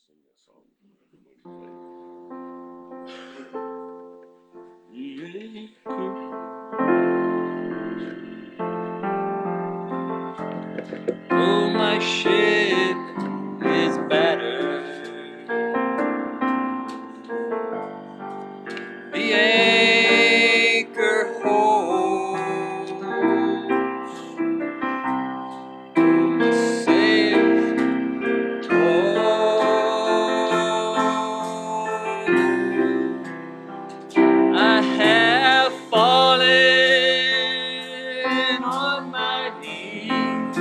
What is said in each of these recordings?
sing that song. Oh, my ship is battered, the anchor holds, the sails toil. I have fallen on my knees,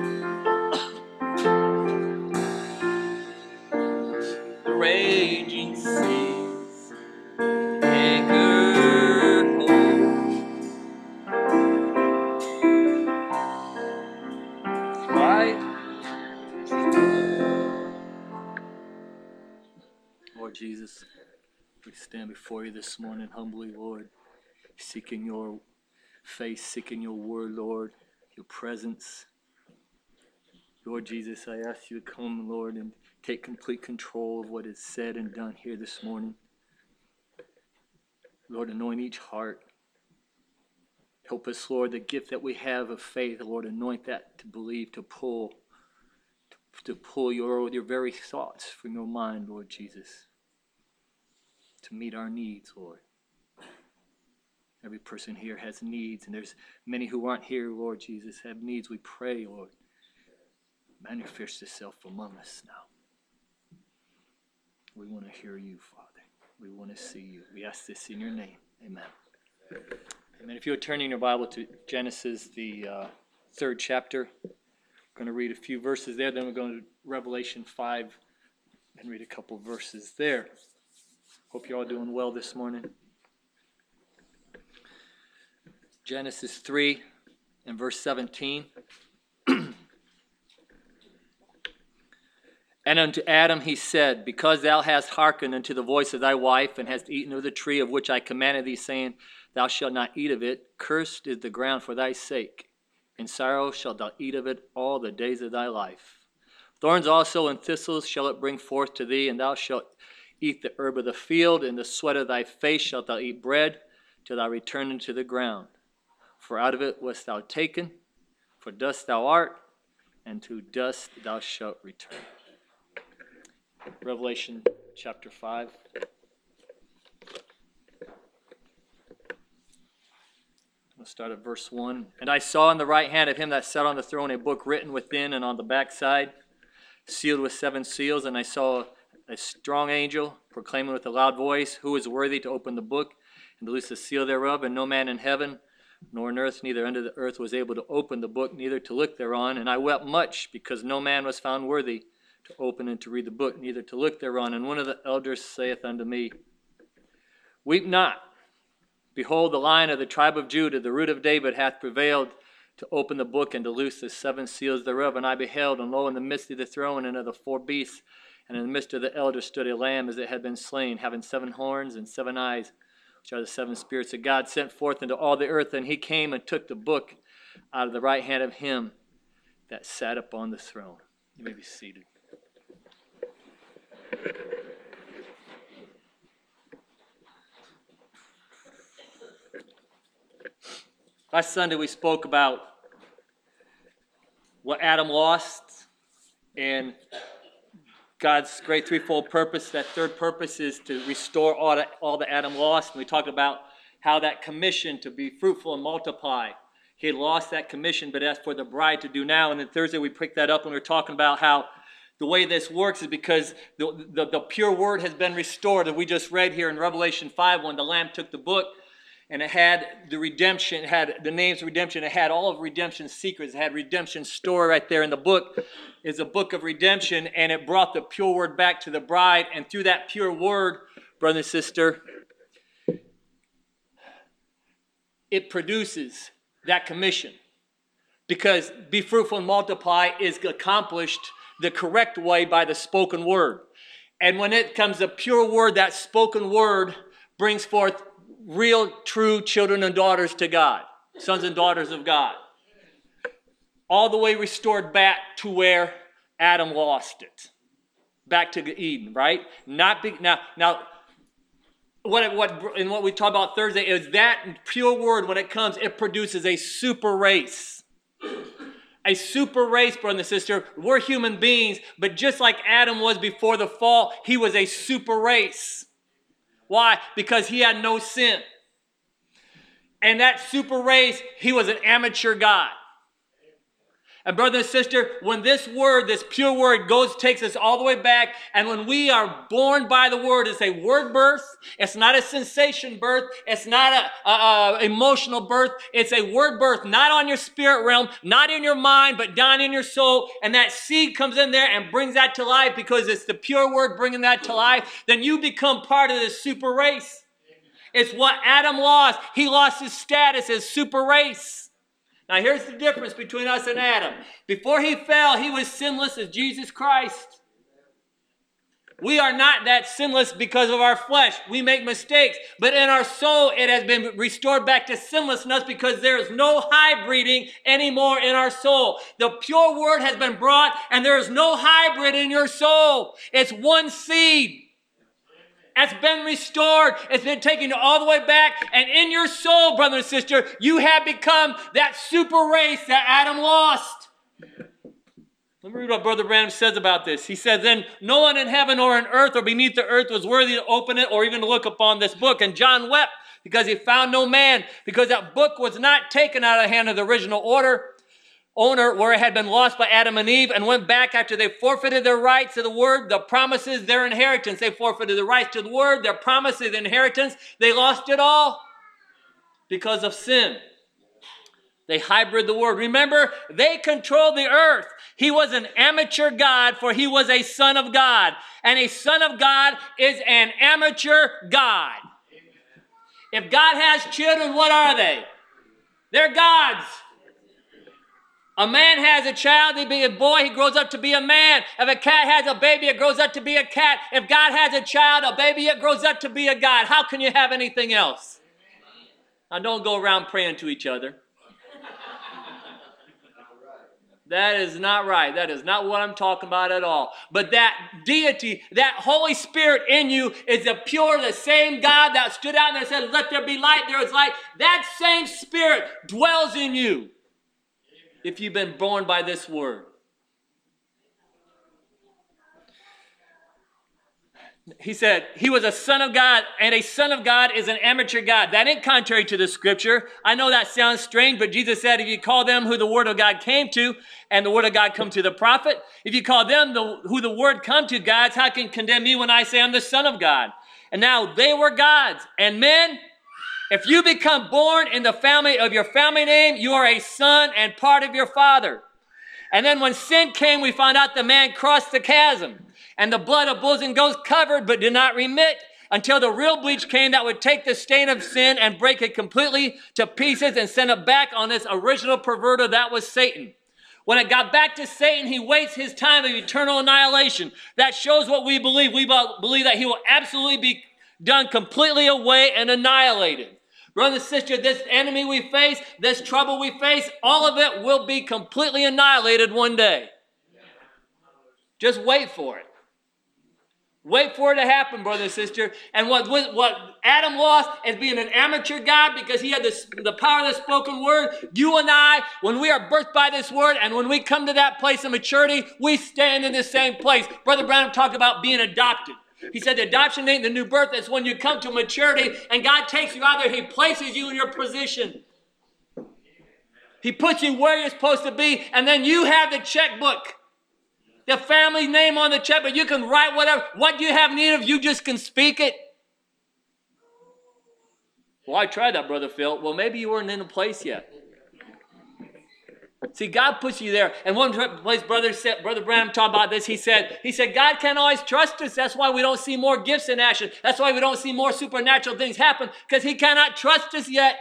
the raging seas, anchor hold. Right? Lord Jesus, we stand before you this morning humbly, Lord, seeking your face, seeking your word, Lord, your presence. Lord Jesus, I ask you to come, Lord, and take complete control of what is said and done here this morning. Lord, anoint each heart. Help us, Lord, the gift that we have of faith, Lord, anoint that to believe, to pull your very thoughts from your mind, Lord Jesus, to meet our needs, Lord. Every person here has needs, and there's many who aren't here, Lord Jesus, have needs. We pray, Lord, manifest yourself among us now. We want to hear you, Father. We want to see you. We ask this in your name. Amen. Amen. If you're turning your Bible to Genesis, the third chapter, we're going to read a few verses there. Then we're going to Revelation 5 and read a couple verses there. Hope you're all doing well this morning. Genesis 3 and verse 17. And unto Adam he said, because thou hast hearkened unto the voice of thy wife, and hast eaten of the tree of which I commanded thee, saying, thou shalt not eat of it, cursed is the ground for thy sake. In sorrow shalt thou eat of it all the days of thy life. Thorns also and thistles shall it bring forth to thee, and thou shalt eat the herb of the field, and the sweat of thy face shalt thou eat bread, till thou return into the ground. For out of it wast thou taken, for dust thou art, and to dust thou shalt return. Revelation chapter 5. We'll start at verse 1. And I saw in the right hand of him that sat on the throne a book written within and on the backside, sealed with 7 seals. And I saw a strong angel proclaiming with a loud voice, who is worthy to open the book and to loose the seal thereof? And no man in heaven, nor on earth, neither under the earth, was able to open the book, neither to look thereon. And I wept much, because no man was found worthy to open and to read the book, neither to look thereon. And one of the elders saith unto me, weep not. Behold, the Lion of the tribe of Judah, the root of David, hath prevailed to open the book and to loose the 7 seals thereof. And I beheld, and lo, in the midst of the throne and of the 4 beasts, and in the midst of the elders stood a lamb as it had been slain, having 7 horns and 7 eyes, which are the 7 spirits of God, sent forth into all the earth. And he came and took the book out of the right hand of him that sat upon the throne. You may be seated. Last Sunday we spoke about what Adam lost and God's great threefold purpose. That third purpose is to restore all that Adam lost. And we talked about how that commission to be fruitful and multiply, he had lost that commission, but that's for the bride to do now. And then Thursday we picked that up and we were talking about how the way this works is because the pure word has been restored. As we just read here in Revelation 5, when the Lamb took the book, and it had the redemption, it had the names of redemption, it had all of redemption's secrets, it had redemption's story right there in the book. Is a book of redemption, and it brought the pure word back to the bride. And through that pure word, brother and sister, it produces that commission. Because be fruitful and multiply is accomplished the correct way by the spoken word. And when it comes a pure word, that spoken word brings forth real, true children and daughters to God, sons and daughters of God. All the way restored back to where Adam lost it. back to Eden, right? Now, what we talked about Thursday is that pure word, when it comes, it produces a super race. A super race, brother and sister. We're human beings, but just like Adam was before the fall, he was a super race. Why? Because he had no sin. And that super race, he was an amateur God. And brother and sister, when this word, this pure word takes us all the way back, and when we are born by the word, it's a word birth. It's not a sensation birth. It's not a emotional birth. It's a word birth, not on your spirit realm, not in your mind, but down in your soul. And that seed comes in there and brings that to life because it's the pure word bringing that to life. Then you become part of this super race. It's what Adam lost. He lost his status as super race. Now here's the difference between us and Adam. Before he fell, he was sinless as Jesus Christ. We are not that sinless because of our flesh. We make mistakes. But in our soul, it has been restored back to sinlessness because there is no hybriding anymore in our soul. The pure word has been brought, and there is no hybrid in your soul. It's one seed. It's been restored. It's been taken all the way back. And in your soul, brother and sister, you have become that super race that Adam lost. Let me read what Brother Branham says about this. He says, then no one in heaven or on earth or beneath the earth was worthy to open it or even to look upon this book. And John wept because he found no man, because that book was not taken out of the hand of the original owner, where it had been lost by Adam and Eve, and went back after they forfeited their rights to the word, the promises, their inheritance. They forfeited the rights to the word, their promises, the inheritance. They lost it all because of sin. They hybrid the word. Remember, they controlled the earth. He was an amateur God, for he was a son of God. And a son of God is an amateur God. If God has children, what are they? They're gods. A man has a child, he be a boy, he grows up to be a man. If a cat has a baby, it grows up to be a cat. If God has a child, a baby, it grows up to be a God. How can you have anything else? Now don't go around praying to each other. That is not right. That is not what I'm talking about at all. But that deity, that Holy Spirit in you is the same God that stood out there and said, let there be light, there is light. That same Spirit dwells in you. If you've been born by this word. He said he was a son of God, and a son of God is an amateur God. That ain't contrary to the scripture. I know that sounds strange, but Jesus said if you call them who the word of God came to, and the word of God come to the prophet, if you call them who the word come to, gods, how can you condemn me when I say I'm the son of God? And now they were gods. And men, if you become born in the family of your family name, you are a son and part of your father. And then when sin came, we found out the man crossed the chasm. And the blood of bulls and goats covered but did not remit until the real bleach came that would take the stain of sin and break it completely to pieces and send it back on this original perverter that was Satan. When it got back to Satan, he wastes his time of eternal annihilation. That shows what we believe. We believe that he will absolutely be done completely away and annihilated. Brother and sister, this enemy we face, this trouble we face, all of it will be completely annihilated one day. Just wait for it. Wait for it to happen, brother and sister. And what Adam lost is being an amateur God because he had the power of the spoken word. You and I, when we are birthed by this word and when we come to that place of maturity, we stand in the same place. Brother Branham talked about being adopted. He said the adoption ain't the new birth. It's when you come to maturity and God takes you out there. He places you in your position. He puts you where you're supposed to be. And then you have the checkbook. The family name on the check, but you can write whatever. What you have need of, you just can speak it. Well, I tried that, Brother Phil. Well, maybe you weren't in a place yet. See, God puts you there. And one place, Brother Branham talked about this. He said, God can't always trust us. That's why we don't see more gifts in action. That's why we don't see more supernatural things happen, because he cannot trust us yet.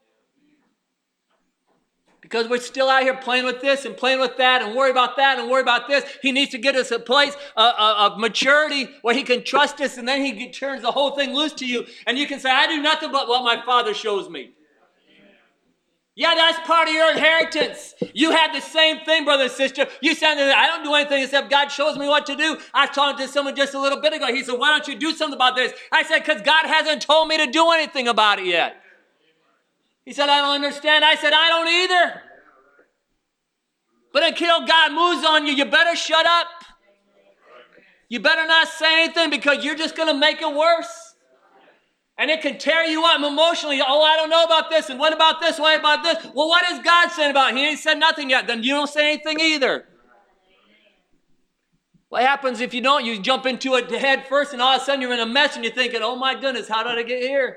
Because we're still out here playing with this and playing with that and worry about that and worry about this. He needs to get us a place of maturity where he can trust us, and then he turns the whole thing loose to you. And you can say, I do nothing but what my Father shows me. Yeah, that's part of your inheritance. You had the same thing, brother and sister. You said, I don't do anything except God shows me what to do. I was talking to someone just a little bit ago. He said, why don't you do something about this? I said, because God hasn't told me to do anything about it yet. He said, I don't understand. I said, I don't either. But until God moves on you, you better shut up. You better not say anything because you're just going to make it worse. And it can tear you up emotionally. Oh, I don't know about this. And what about this? What about this? Well, what is God saying about it? He ain't said nothing yet. Then you don't say anything either. What happens if you don't? You jump into it head first and all of a sudden you're in a mess and you're thinking, oh my goodness, how did I get here?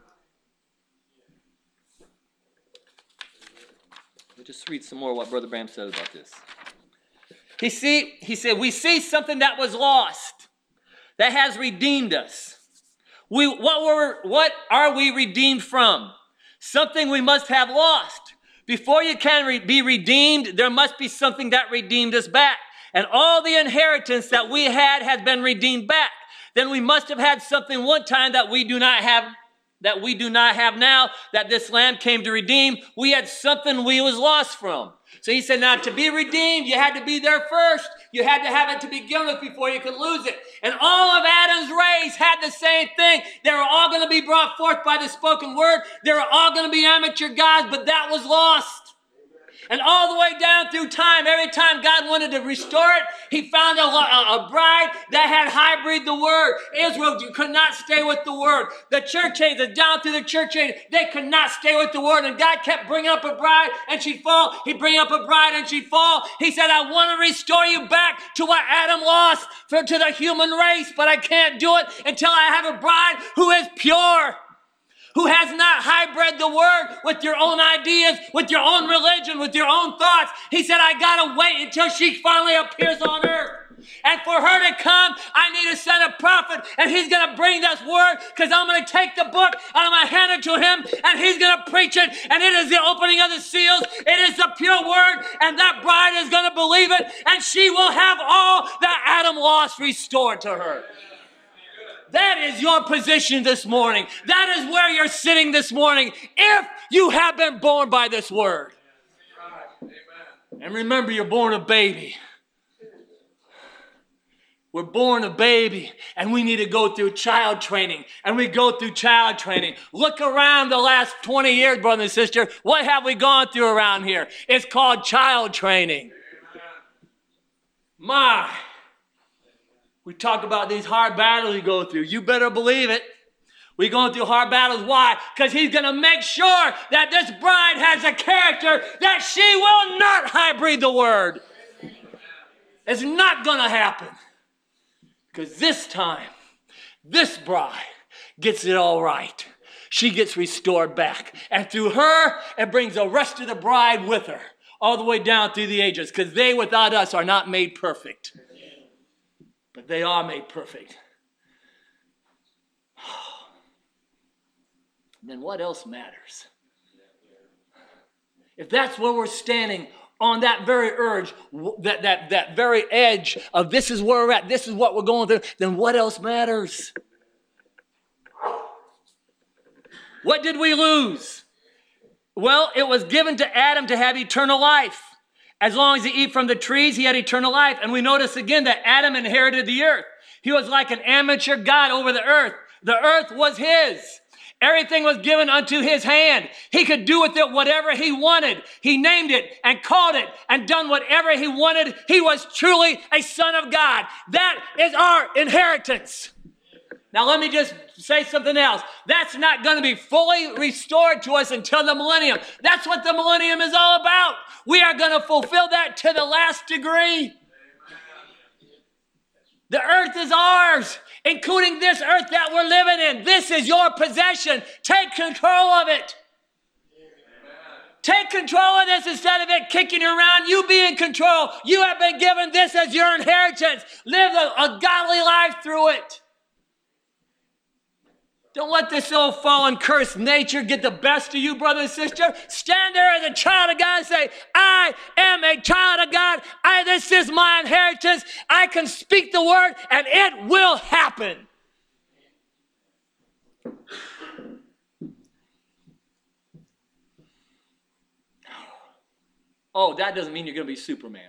We'll just read some more what Brother Branham said about this. He said, we see something that was lost that has redeemed us. What are we redeemed from? Something we must have lost. Before you can be redeemed, there must be something that redeemed us back. And all the inheritance that we had has been redeemed back. Then we must have had something one time that we do not have now, that this Lamb came to redeem. We had something we was lost from. So he said, now to be redeemed, you had to be there first. You had to have it to begin with before you could lose it. And all of Adam's race had the same thing. They were all going to be brought forth by the spoken word. They were all going to be amateur gods, but that was lost. And all the way down through time, every time God wanted to restore it, he found a bride that had hybrid the word. Israel could not stay with the word. The church ages, down through the church ages, they could not stay with the word. And God kept bringing up a bride and she'd fall. He'd bring up a bride and she'd fall. He said, I want to restore you back to what Adam lost to the human race, but I can't do it until I have a bride who is pure, who has not hybrid the word with your own ideas, with your own religion, with your own thoughts. He said, I got to wait until she finally appears on earth. And for her to come, I need to send a prophet, and he's going to bring this word, because I'm going to take the book, and I'm going to hand it to him, and he's going to preach it, and it is the opening of the seals. It is the pure word, and that bride is going to believe it, and she will have all that Adam lost restored to her. That is your position this morning. That is where you're sitting this morning if you have been born by this word. And remember, you're born a baby. We're born a baby, and we need to go through child training. And we go through child training. Look around the last 20 years, brother and sister. What have we gone through around here? It's called child training. My. We talk about these hard battles we go through. You better believe it. We're going through hard battles. Why? Because he's going to make sure that this bride has a character that she will not hybrid the word. It's not going to happen. Because this time, this bride gets it all right. She gets restored back. And through her, it brings the rest of the bride with her. All the way down through the ages. Because they without us are not made perfect. But they are made perfect. Then what else matters? If that's where we're standing on that very urge, that very edge of this is where we're at, this is what we're going through, then what else matters? What did we lose? Well, it was given to Adam to have eternal life. As long as he eat from the trees, he had eternal life. And we notice again that Adam inherited the earth. He was like an amateur god over the earth. The earth was his. Everything was given unto his hand. He could do with it whatever he wanted. He named it and called it and done whatever he wanted. He was truly a son of God. That is our inheritance. Now let me just say something else. That's not going to be fully restored to us until the millennium. That's what the millennium is all about. We are going to fulfill that to the last degree. The earth is ours, including this earth that we're living in. This is your possession. Take control of it. Take control of this instead of it kicking you around. You be in control. You have been given this as your inheritance. Live a godly life through it. Don't let this old fallen cursed nature get the best of you, brother and sister. Stand there as a child of God and say, I am a child of God. This is my inheritance. I can speak the word and it will happen. Oh, that doesn't mean you're going to be Superman.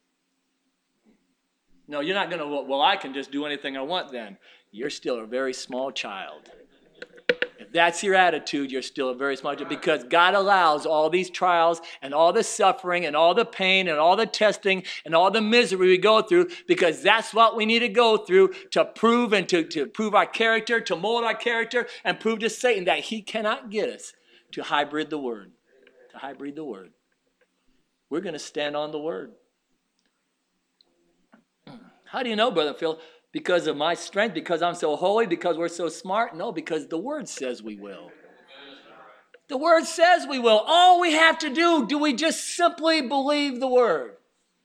No, you're not going to, well, I can just do anything I want then. You're still a very small child. If that's your attitude, you're still a very small child, because God allows all these trials and all the suffering and all the pain and all the testing and all the misery we go through, because that's what we need to go through to prove and to prove our character, to mold our character, and prove to Satan that he cannot get us to hybrid the word. To hybrid the word. We're going to stand on the word. How do you know, Brother Phil? Because of my strength, because I'm so holy, because we're so smart? No, because the word says we will. The word says we will. All we have to do we just simply believe the word?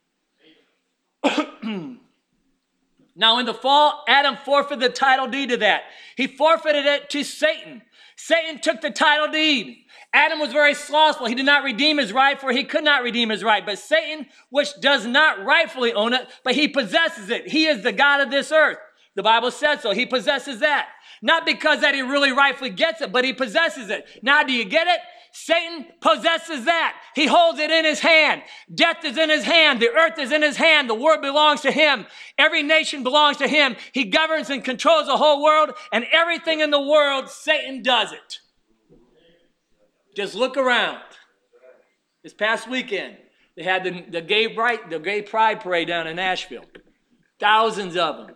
Now in the fall, Adam forfeited the title deed to that. He forfeited it to Satan. Satan took the title deed. Adam was very slothful. He did not redeem his right, for he could not redeem his right. But Satan, which does not rightfully own it, but he possesses it. He is the God of this earth. The Bible says so. He possesses that. Not because that he really rightfully gets it, but he possesses it. Now, do you get it? Satan possesses that. He holds it in his hand. Death is in his hand. The earth is in his hand. The world belongs to him. Every nation belongs to him. He governs and controls the whole world, and everything in the world, Satan does it. Just look around. This past weekend, they had the gay pride parade down in Nashville. Thousands of them.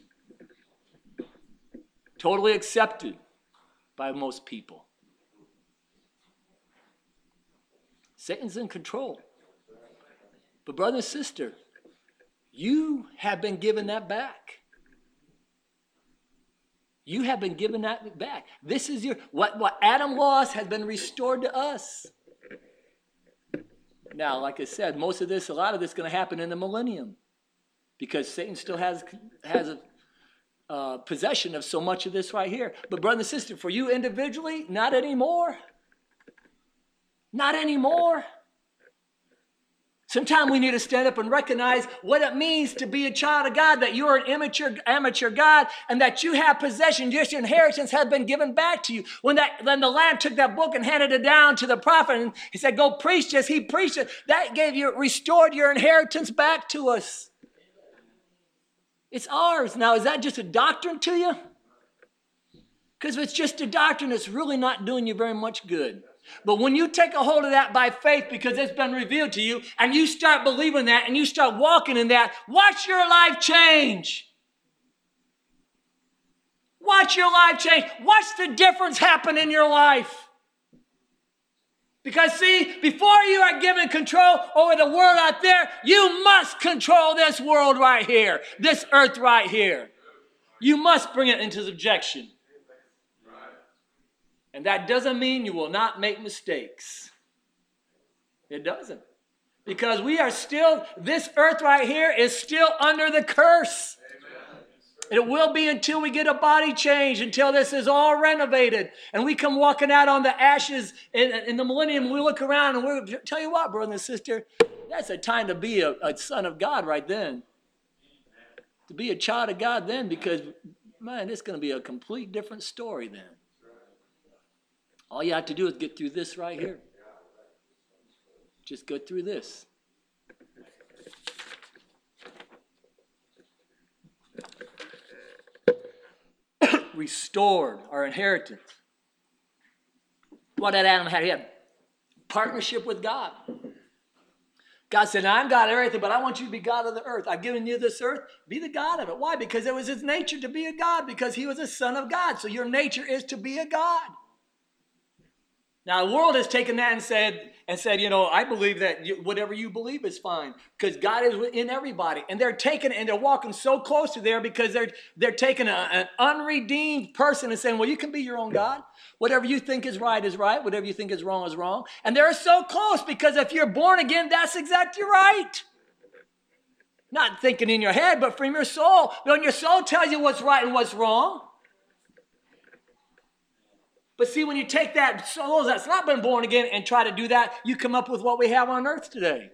Totally accepted by most people. Satan's in control. But brother and sister, you have been given that back. You have been given that back. This is what Adam lost has been restored to us. Now, like I said, a lot of this is going to happen in the millennium, because Satan still has a possession of so much of this right here. But brother and sister, for you individually, not anymore. Not anymore. Sometimes we need to stand up and recognize what it means to be a child of God, that you're an amateur God, and that you have possession. Your inheritance has been given back to you. When the Lamb took that book and handed it down to the prophet, and he said, go preach this, he preached it. That restored your inheritance back to us. It's ours. Now, is that just a doctrine to you? Because if it's just a doctrine, it's really not doing you very much good. But when you take a hold of that by faith, because it's been revealed to you, and you start believing that, and you start walking in that, watch your life change. Watch your life change. Watch the difference happen in your life. Because see, before you are given control over the world out there, you must control this world right here, this earth right here. You must bring it into subjection. And that doesn't mean you will not make mistakes. It doesn't. Because we are still, this earth right here is still under the curse. Amen. It will be until we get a body change, until this is all renovated. And we come walking out on the ashes in the millennium, and we look around and we'll tell you what, brother and sister, that's a time to be a son of God right then. To be a child of God then, because, man, it's going to be a complete different story then. All you have to do is get through this right here. Just go through this. Restored our inheritance. What did Adam have? He had partnership with God. God said, now I'm God of everything, but I want you to be God of the earth. I've given you this earth. Be the God of it. Why? Because it was his nature to be a God, because he was a son of God. So your nature is to be a God. Now, the world has taken that and said, I believe that whatever you believe is fine, because God is in everybody. And they're taking it and they're walking so close to there, because they're taking an unredeemed person and saying, well, you can be your own God. Whatever you think is right is right. Whatever you think is wrong is wrong. And they're so close, because if you're born again, that's exactly right. Not thinking in your head, but from your soul. When your soul tells you what's right and what's wrong. But see, when you take that soul that's not been born again and try to do that, you come up with what we have on earth today.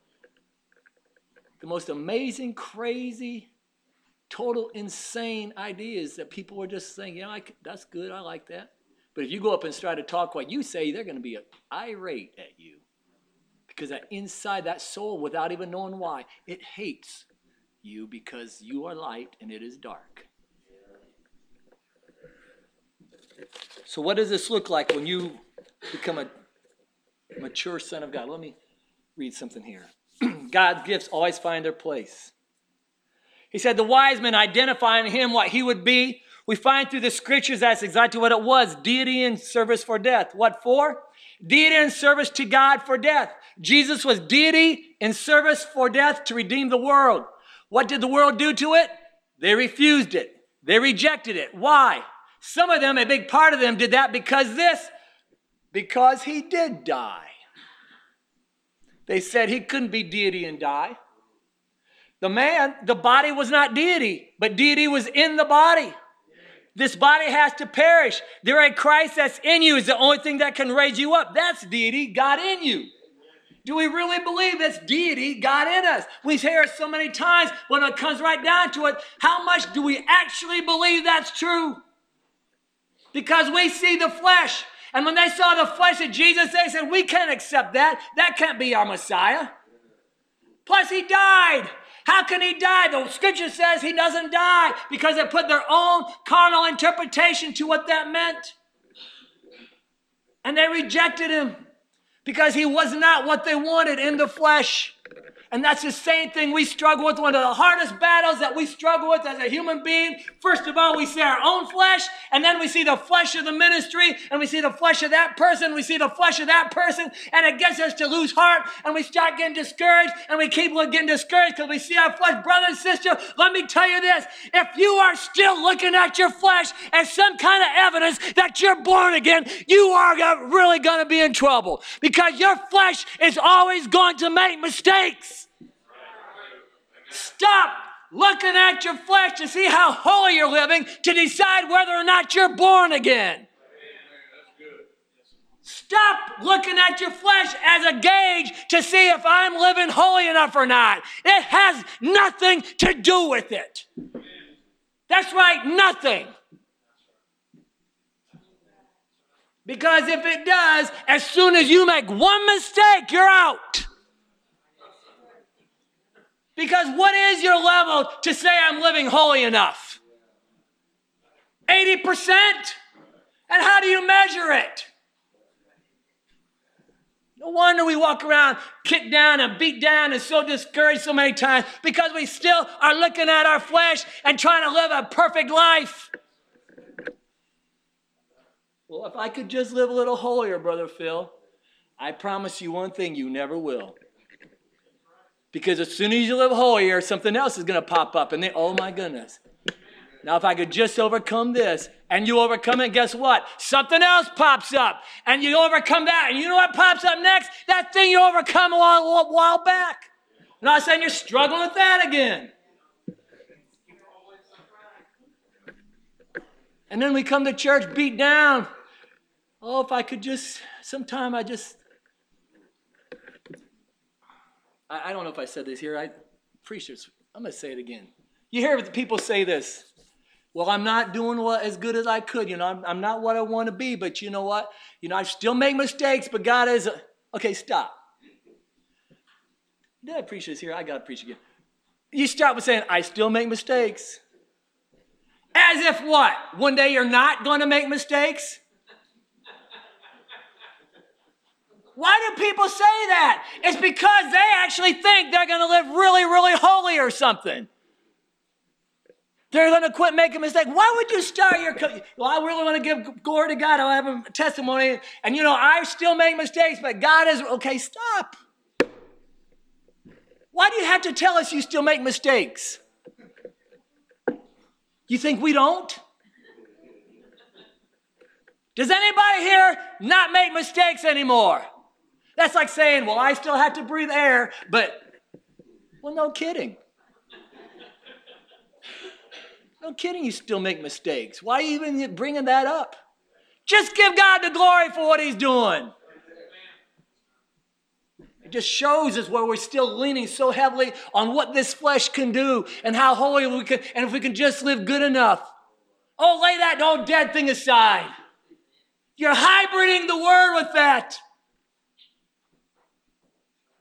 The most amazing, crazy, total insane ideas that people are just saying, that's good, I like that. But if you go up and try to talk what you say, they're going to be irate at you. Because that inside that soul, without even knowing why, it hates you because you are light and it is dark. So what does this look like when you become a mature son of God? Let me read something here. God's gifts always find their place. He said the wise men identifying him what he would be. We find through the scriptures that's exactly what it was. Deity and service for death. What for? Deity and service to God for death. Jesus was deity and service for death to redeem the world. What did the world do to it? They refused it. They rejected it. Why? Some of them, a big part of them, did that because he did die. They said he couldn't be deity and die. The body was not deity, but deity was in the body. This body has to perish. There a Christ that's in you is the only thing that can raise you up. That's deity, God in you. Do we really believe that's deity, God in us? We hear it so many times when it comes right down to it. How much do we actually believe that's true? Because we see the flesh. And when they saw the flesh of Jesus, they said, we can't accept that. That can't be our Messiah. Plus, he died. How can he die? The scripture says he doesn't die because they put their own carnal interpretation to what that meant. And they rejected him because he was not what they wanted in the flesh. And that's the same thing we struggle with. One of the hardest battles that we struggle with as a human being. First of all, we see our own flesh, and then we see the flesh of the ministry, and we see the flesh of that person, we see the flesh of that person, and it gets us to lose heart, and we start getting discouraged, and we keep getting discouraged because we see our flesh. Brother and sister, let me tell you this. If you are still looking at your flesh as some kind of evidence that you're born again, you are really going to be in trouble because your flesh is always going to make mistakes. Stop looking at your flesh to see how holy you're living to decide whether or not you're born again. Stop looking at your flesh as a gauge to see if I'm living holy enough or not. It has nothing to do with it. That's right, nothing. Because if it does, as soon as you make one mistake, you're out. Because what is your level to say I'm living holy enough? 80%? And how do you measure it? No wonder we walk around kicked down and beat down and so discouraged so many times because we still are looking at our flesh and trying to live a perfect life. Well, if I could just live a little holier, Brother Phil, I promise you one thing, you never will. Because as soon as you live holier, something else is going to pop up. And then, oh my goodness. Now if I could just overcome this, and you overcome it, guess what? Something else pops up. And you overcome that. And you know what pops up next? That thing you overcome a while back. And all of a sudden you're struggling with that again. And then we come to church beat down. Oh, if I could just, sometime I don't know if I said this here. I preached this. I'm going to say it again. You hear people say this. Well, I'm not doing as good as I could. I'm not what I want to be, but you know what? I still make mistakes, but God is... Okay, stop. Did I preach this here? I got to preach again. You start with saying, I still make mistakes. As if what? One day you're not going to make mistakes? Why do people say that? It's because they actually think they're going to live really, really holy or something. They're going to quit making mistakes. Why would you start your... Well, I really want to give glory to God. I have a testimony. And I still make mistakes, but God is... Okay, stop. Why do you have to tell us you still make mistakes? You think we don't? Does anybody here not make mistakes anymore? That's like saying, well, I still have to breathe air, but, well, no kidding. No kidding, you still make mistakes. Why are you even bringing that up? Just give God the glory for what he's doing. It just shows us where we're still leaning so heavily on what this flesh can do and how holy we can, and if we can just live good enough. Oh, lay that old dead thing aside. You're hybriding the word with that.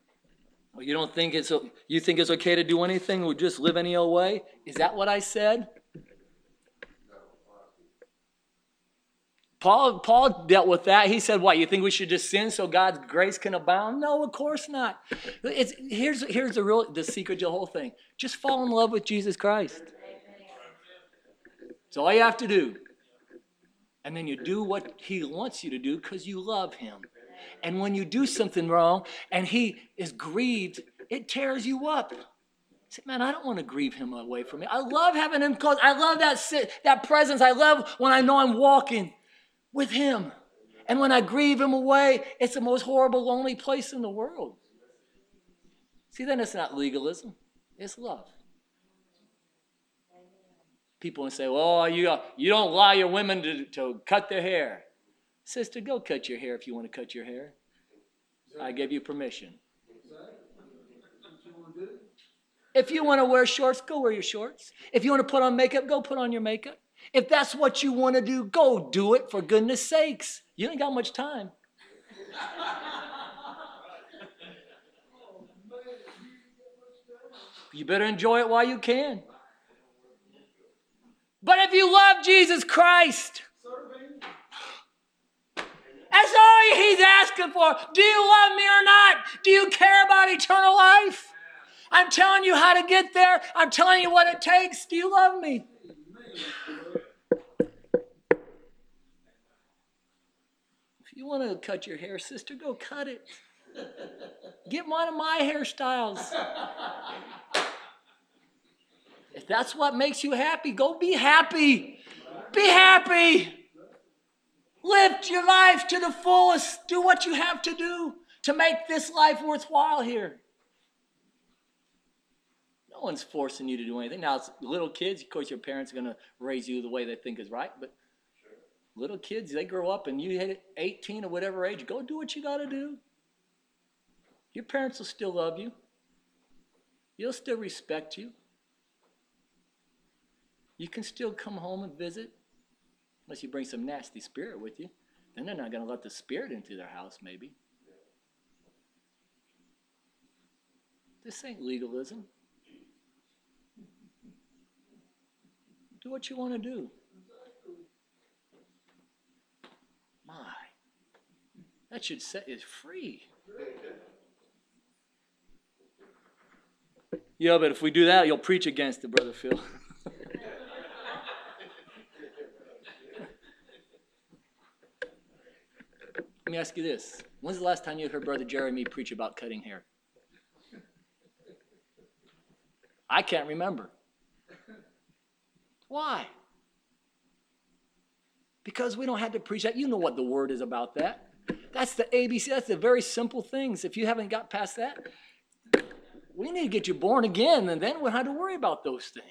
Oh, you think it's okay to do anything or just live any old way? Is that what I said? Paul dealt with that. He said, what, you think we should just sin so God's grace can abound? No, of course not. Here's the secret to the whole thing. Just fall in love with Jesus Christ. That's all you have to do. And then you do what he wants you to do because you love him. And when you do something wrong and he is grieved, it tears you up. Say, man, I don't want to grieve him away from me. I love having him close. I love that presence. I love when I know I'm walking with him. And when I grieve him away, it's the most horrible, lonely place in the world. See, then it's not legalism. It's love. People say, well, you don't allow your women to cut their hair. Sister, go cut your hair if you want to cut your hair. I give you permission. If you want to wear shorts, go wear your shorts. If you want to put on makeup, go put on your makeup. If that's what you want to do, go do it, for goodness sakes. You ain't got much time. You better enjoy it while you can. But if you love Jesus Christ, that's all he's asking for. Do you love me or not? Do you care about eternal life? I'm telling you how to get there. I'm telling you what it takes. Do you love me? If you want to cut your hair, sister, go cut it. Get one of my hairstyles. If that's what makes you happy, go be happy. Be happy. Live your life to the fullest. Do what you have to do to make this life worthwhile here. No one's forcing you to do anything. Now, it's little kids, of course, your parents are going to raise you the way they think is right. But little kids, they grow up and you hit 18 or whatever age, go do what you got to do. Your parents will still love you. They'll still respect you. You can still come home and visit, unless you bring some nasty spirit with you. Then they're not going to let the spirit into their house, maybe. This ain't legalism. Do what you want to do. My, that should set you free. Yeah, but if we do that, you'll preach against it, Brother Phil. Let me ask you this. When's the last time you heard Brother Jeremy preach about cutting hair? I can't remember. Why? Because we don't have to preach that. You know what the word is about that. That's the ABC. That's the very simple things. If you haven't got past that, we need to get you born again, and then we'll have to worry about those things.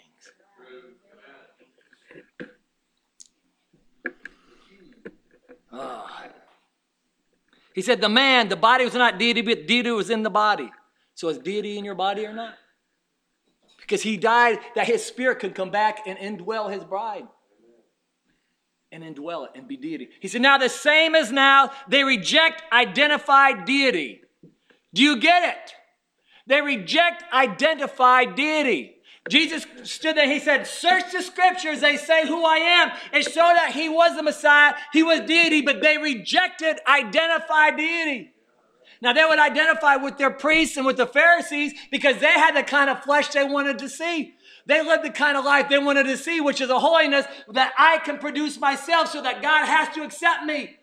He said the body was not deity, but deity was in the body. So is deity in your body or not? Because he died that his spirit could come back and indwell his bride. And indwell it and be deity. He said, now the same as now, they reject identified deity. Do you get it? They reject identified deity. Jesus stood there, he said, search the scriptures, they say who I am. It showed that he was the Messiah, he was deity, but they rejected identified deity. Now they would identify with their priests and with the Pharisees because they had the kind of flesh they wanted to see. They lived the kind of life they wanted to see, which is a holiness that I can produce myself so that God has to accept me.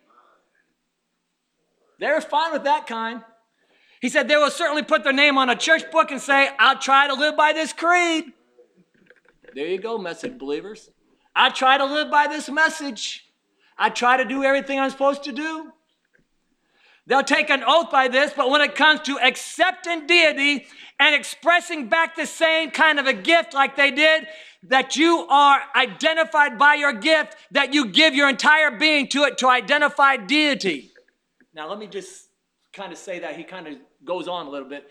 They were fine with that kind. He said they will certainly put their name on a church book and say, I'll try to live by this creed. There you go, message believers. I try to live by this message. I try to do everything I'm supposed to do. They'll take an oath by this, but when it comes to accepting deity and expressing back the same kind of a gift like they did, that you are identified by your gift, that you give your entire being to it to identify deity. Now let me just kind of say that. He kind of goes on a little bit.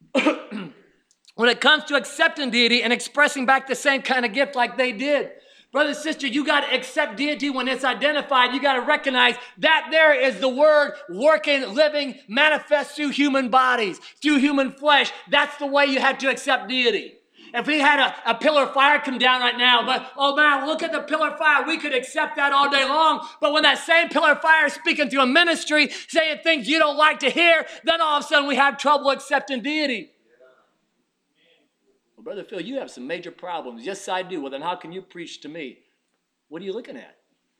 When it comes to accepting deity and expressing back the same kind of gift like they did, Brother, sister, you got to accept deity when it's identified. You got to recognize that there is the Word working, living, manifest through human bodies, through human flesh. That's the way you have to accept deity. If we had a pillar of fire come down right now, but, oh man, look at the pillar of fire. We could accept that all day long. But when that same pillar of fire is speaking through a ministry, saying things you don't like to hear, then all of a sudden we have trouble accepting deity. Well, Brother Phil, you have some major problems. Yes, I do. Well, then how can you preach to me? What are you looking at?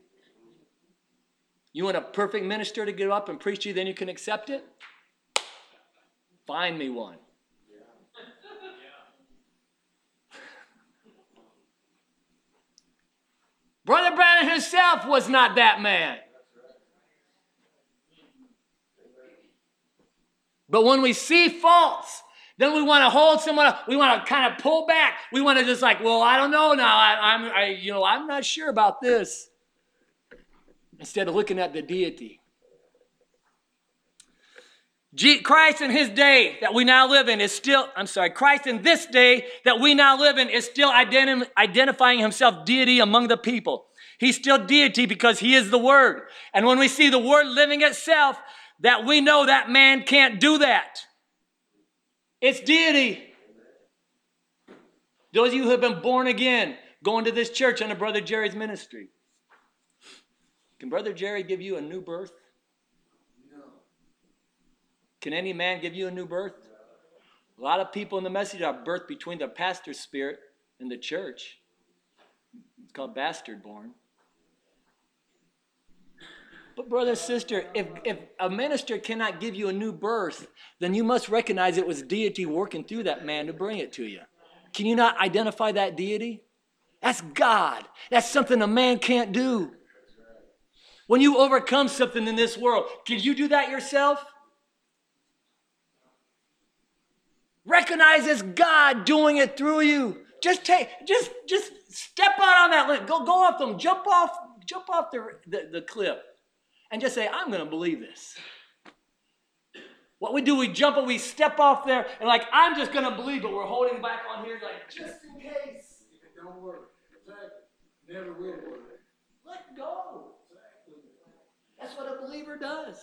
You want a perfect minister to get up and preach to you, then you can accept it? Find me one. Brother Branham himself was not that man. But when we see faults, then we want to hold someone up. We want to kind of pull back. We want to just like, well, I don't know now. I'm not sure about this. Instead of looking at the deity. Christ in his day that we now live in is still, Christ in this day that we now live in is still identifying himself deity among the people. He's still deity because he is the Word. And when we see the Word living itself, that we know that man can't do that. It's deity. Those of you who have been born again, going to this church under Brother Jerry's ministry. Can Brother Jerry give you a new birth? Can any man give you a new birth? A lot of people in the message are birthed between the pastor's spirit and the church. It's called bastard born. But brother, sister, if a minister cannot give you a new birth, then you must recognize it was deity working through that man to bring it to you. Can you not identify that deity? That's God. That's something a man can't do. When you overcome something in this world, can you do that yourself? Recognize it's God doing it through you. Just step out on that limb. Go off them. Jump off the cliff. And just say, I'm going to believe this. What we do, we jump and we step off there and like, I'm just going to believe, but we're holding back on here like, just in case. It don't work. Exactly. Never will work. Let go. Exactly. That's what a believer does.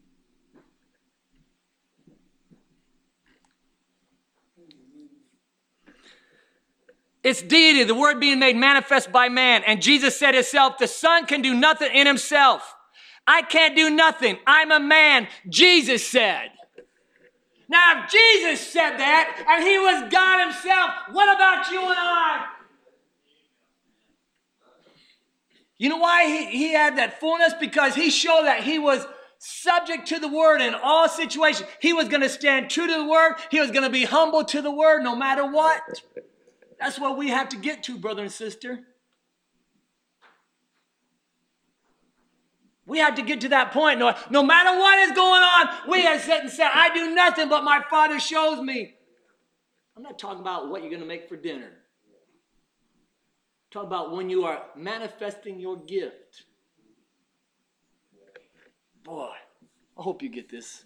It's deity, the Word being made manifest by man. And Jesus said himself, the Son can do nothing in himself. I can't do nothing. I'm a man. Jesus said. Now, if Jesus said that, and he was God himself, what about you and I? You know why he had that fullness? Because he showed that he was subject to the Word in all situations. He was going to stand true to the Word. He was going to be humble to the Word no matter what. That's what we have to get to, brother and sister. We have to get to that point. No matter what is going on, we have sit and said, I do nothing but my Father shows me. I'm not talking about what you're going to make for dinner. I'm talking about when you are manifesting your gift. Boy, I hope you get this.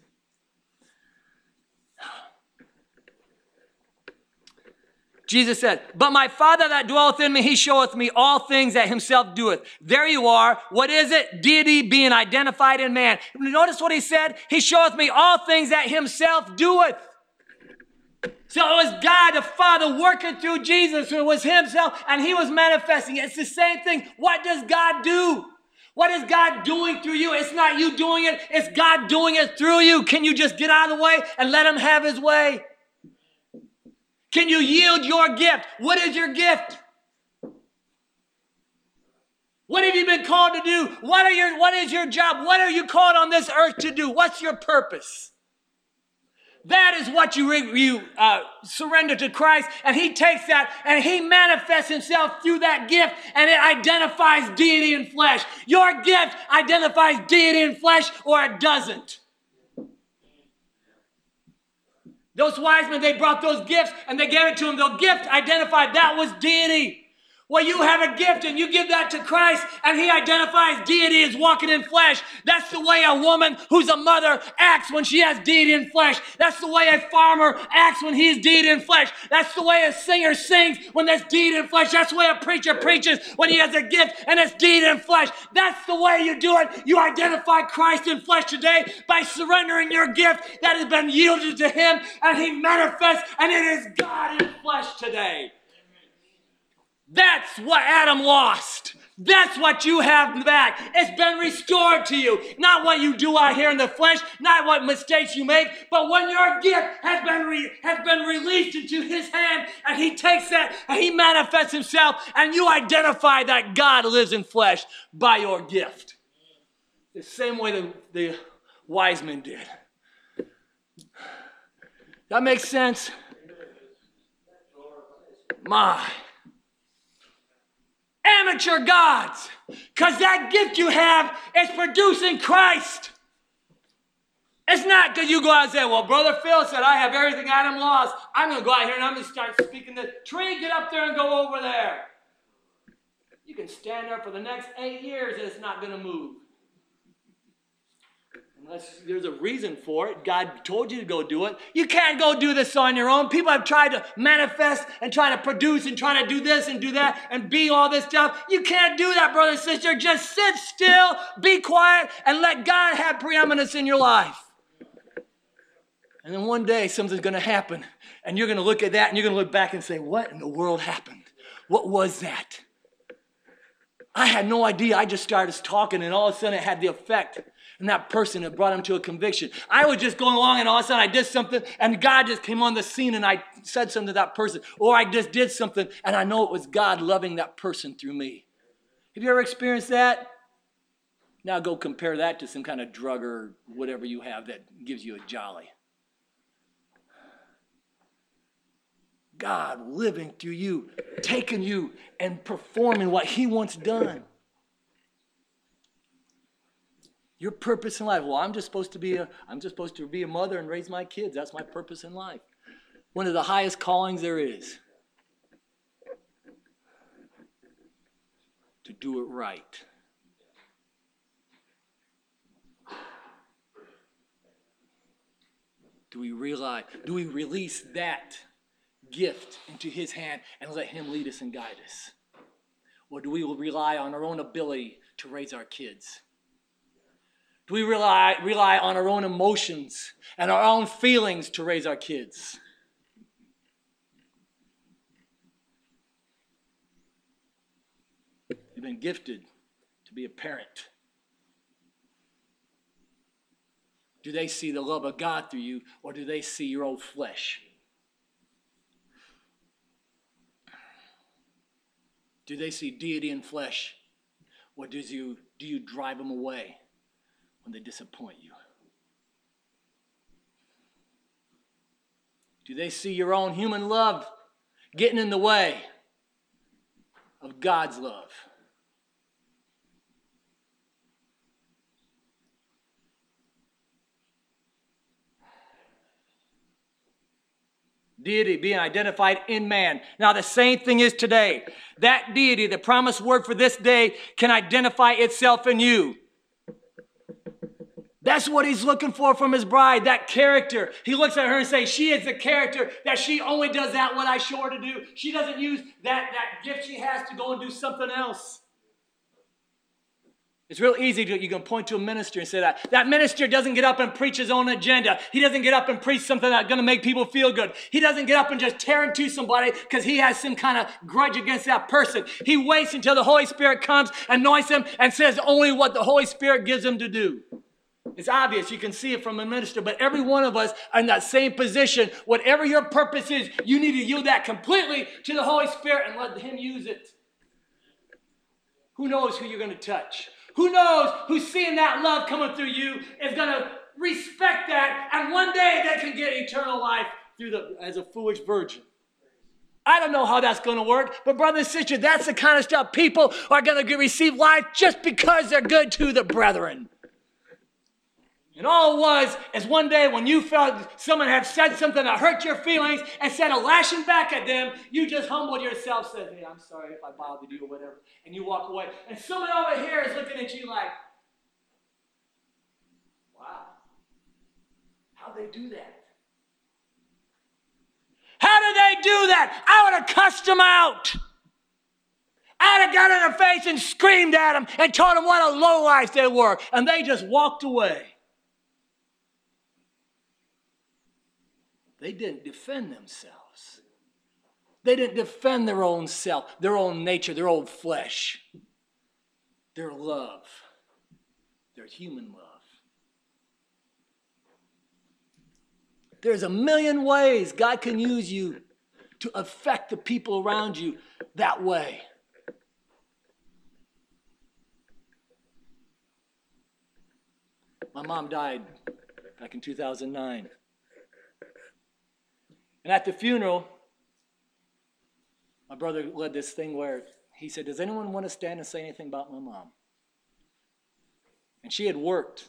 Jesus said, but my Father that dwelleth in me, he showeth me all things that himself doeth. There you are. What is it? Deity being identified in man. Notice what he said. He showeth me all things that himself doeth. So it was God the Father working through Jesus. It was himself, and he was manifesting it. It's the same thing. What does God do? What is God doing through you? It's not you doing it. It's God doing it through you. Can you just get out of the way and let him have his way? Can you yield your gift? What is your gift? What have you been called to do? What is your job? What are you called on this earth to do? What's your purpose? That is what you surrender to Christ, and he takes that and he manifests himself through that gift, and it identifies deity in flesh. Your gift identifies deity in flesh, or it doesn't. Those wise men, they brought those gifts and they gave it to him. The gift identified that was deity. Well, you have a gift and you give that to Christ and he identifies deity as walking in flesh. That's the way a woman who's a mother acts when she has deity in flesh. That's the way a farmer acts when he's deity in flesh. That's the way a singer sings when there's deity in flesh. That's the way a preacher preaches when he has a gift and it's deity in flesh. That's the way you do it. You identify Christ in flesh today by surrendering your gift that has been yielded to him and he manifests and it is God in flesh today. That's what Adam lost. That's what you have back. It's been restored to you. Not what you do out here in the flesh, not what mistakes you make, but when your gift has been released into his hand and he takes that and he manifests himself and you identify that God lives in flesh by your gift. The same way the wise men did. That makes sense? My. Amateur gods, because that gift you have is producing Christ. It's not because you go out and say, well, Brother Phil said I have everything Adam lost. I'm going to go out here and I'm going to start speaking the tree. Get up there and go over there. You can stand there for the next 8 years and it's not going to move. Unless there's a reason for it. God told you to go do it. You can't go do this on your own. People have tried to manifest and try to produce and try to do this and do that and be all this stuff. You can't do that, brother and sister. Just sit still, be quiet, and let God have preeminence in your life. And then one day something's going to happen. And you're going to look at that and you're going to look back and say, what in the world happened? What was that? I had no idea. I just started talking and all of a sudden it had the effect. And that person had brought him to a conviction. I was just going along and all of a sudden I did something and God just came on the scene and I said something to that person. Or I just did something and I know it was God loving that person through me. Have you ever experienced that? Now go compare that to some kind of drug or whatever you have that gives you a jolly. God living through you, taking you and performing what he wants done. Your purpose in life. Well, I'm just supposed to be a mother and raise my kids. That's my purpose in life. One of the highest callings there is. To do it right. Do we release that gift into his hand and let him lead us and guide us? Or do we rely on our own ability to raise our kids? Do we rely on our own emotions and our own feelings to raise our kids? You've been gifted to be a parent. Do they see the love of God through you, or do they see your old flesh? Do they see deity in flesh, or do you drive them away when they disappoint you? Do they see your own human love getting in the way of God's love? Deity being identified in man. Now the same thing is today. That deity, the promised word for this day, can identify itself in you. That's what he's looking for from his bride, that character. He looks at her and says, she is the character that she only does that what I show her to do. She doesn't use that gift she has to go and do something else. It's real easy you can point to a minister and say that minister doesn't get up and preach his own agenda. He doesn't get up and preach something that's going to make people feel good. He doesn't get up and just tear into somebody because he has some kind of grudge against that person. He waits until the Holy Spirit comes, anoints him, and says only what the Holy Spirit gives him to do. It's obvious. You can see it from a minister, but every one of us are in that same position. Whatever your purpose is, you need to yield that completely to the Holy Spirit and let him use it. Who knows who you're going to touch? Who knows who's seeing that love coming through you is going to respect that, and one day they can get eternal life as a foolish virgin. I don't know how that's going to work, but brother and sister, that's the kind of stuff people are going to receive life just because they're good to the brethren. And all it was is one day when you felt someone had said something that hurt your feelings, instead of lashing back at them, you just humbled yourself, said, hey, I'm sorry if I bothered you or whatever, and you walk away. And someone over here is looking at you like, wow, how'd they do that? How did they do that? I would have cussed them out. I would have got in their face and screamed at them and told them what a lowlife they were, and they just walked away. They didn't defend themselves. They didn't defend their own self, their own nature, their own flesh, their love, their human love. There's a million ways God can use you to affect the people around you that way. My mom died back in 2009. And at the funeral, my brother led this thing where he said, does anyone want to stand and say anything about my mom? And she had worked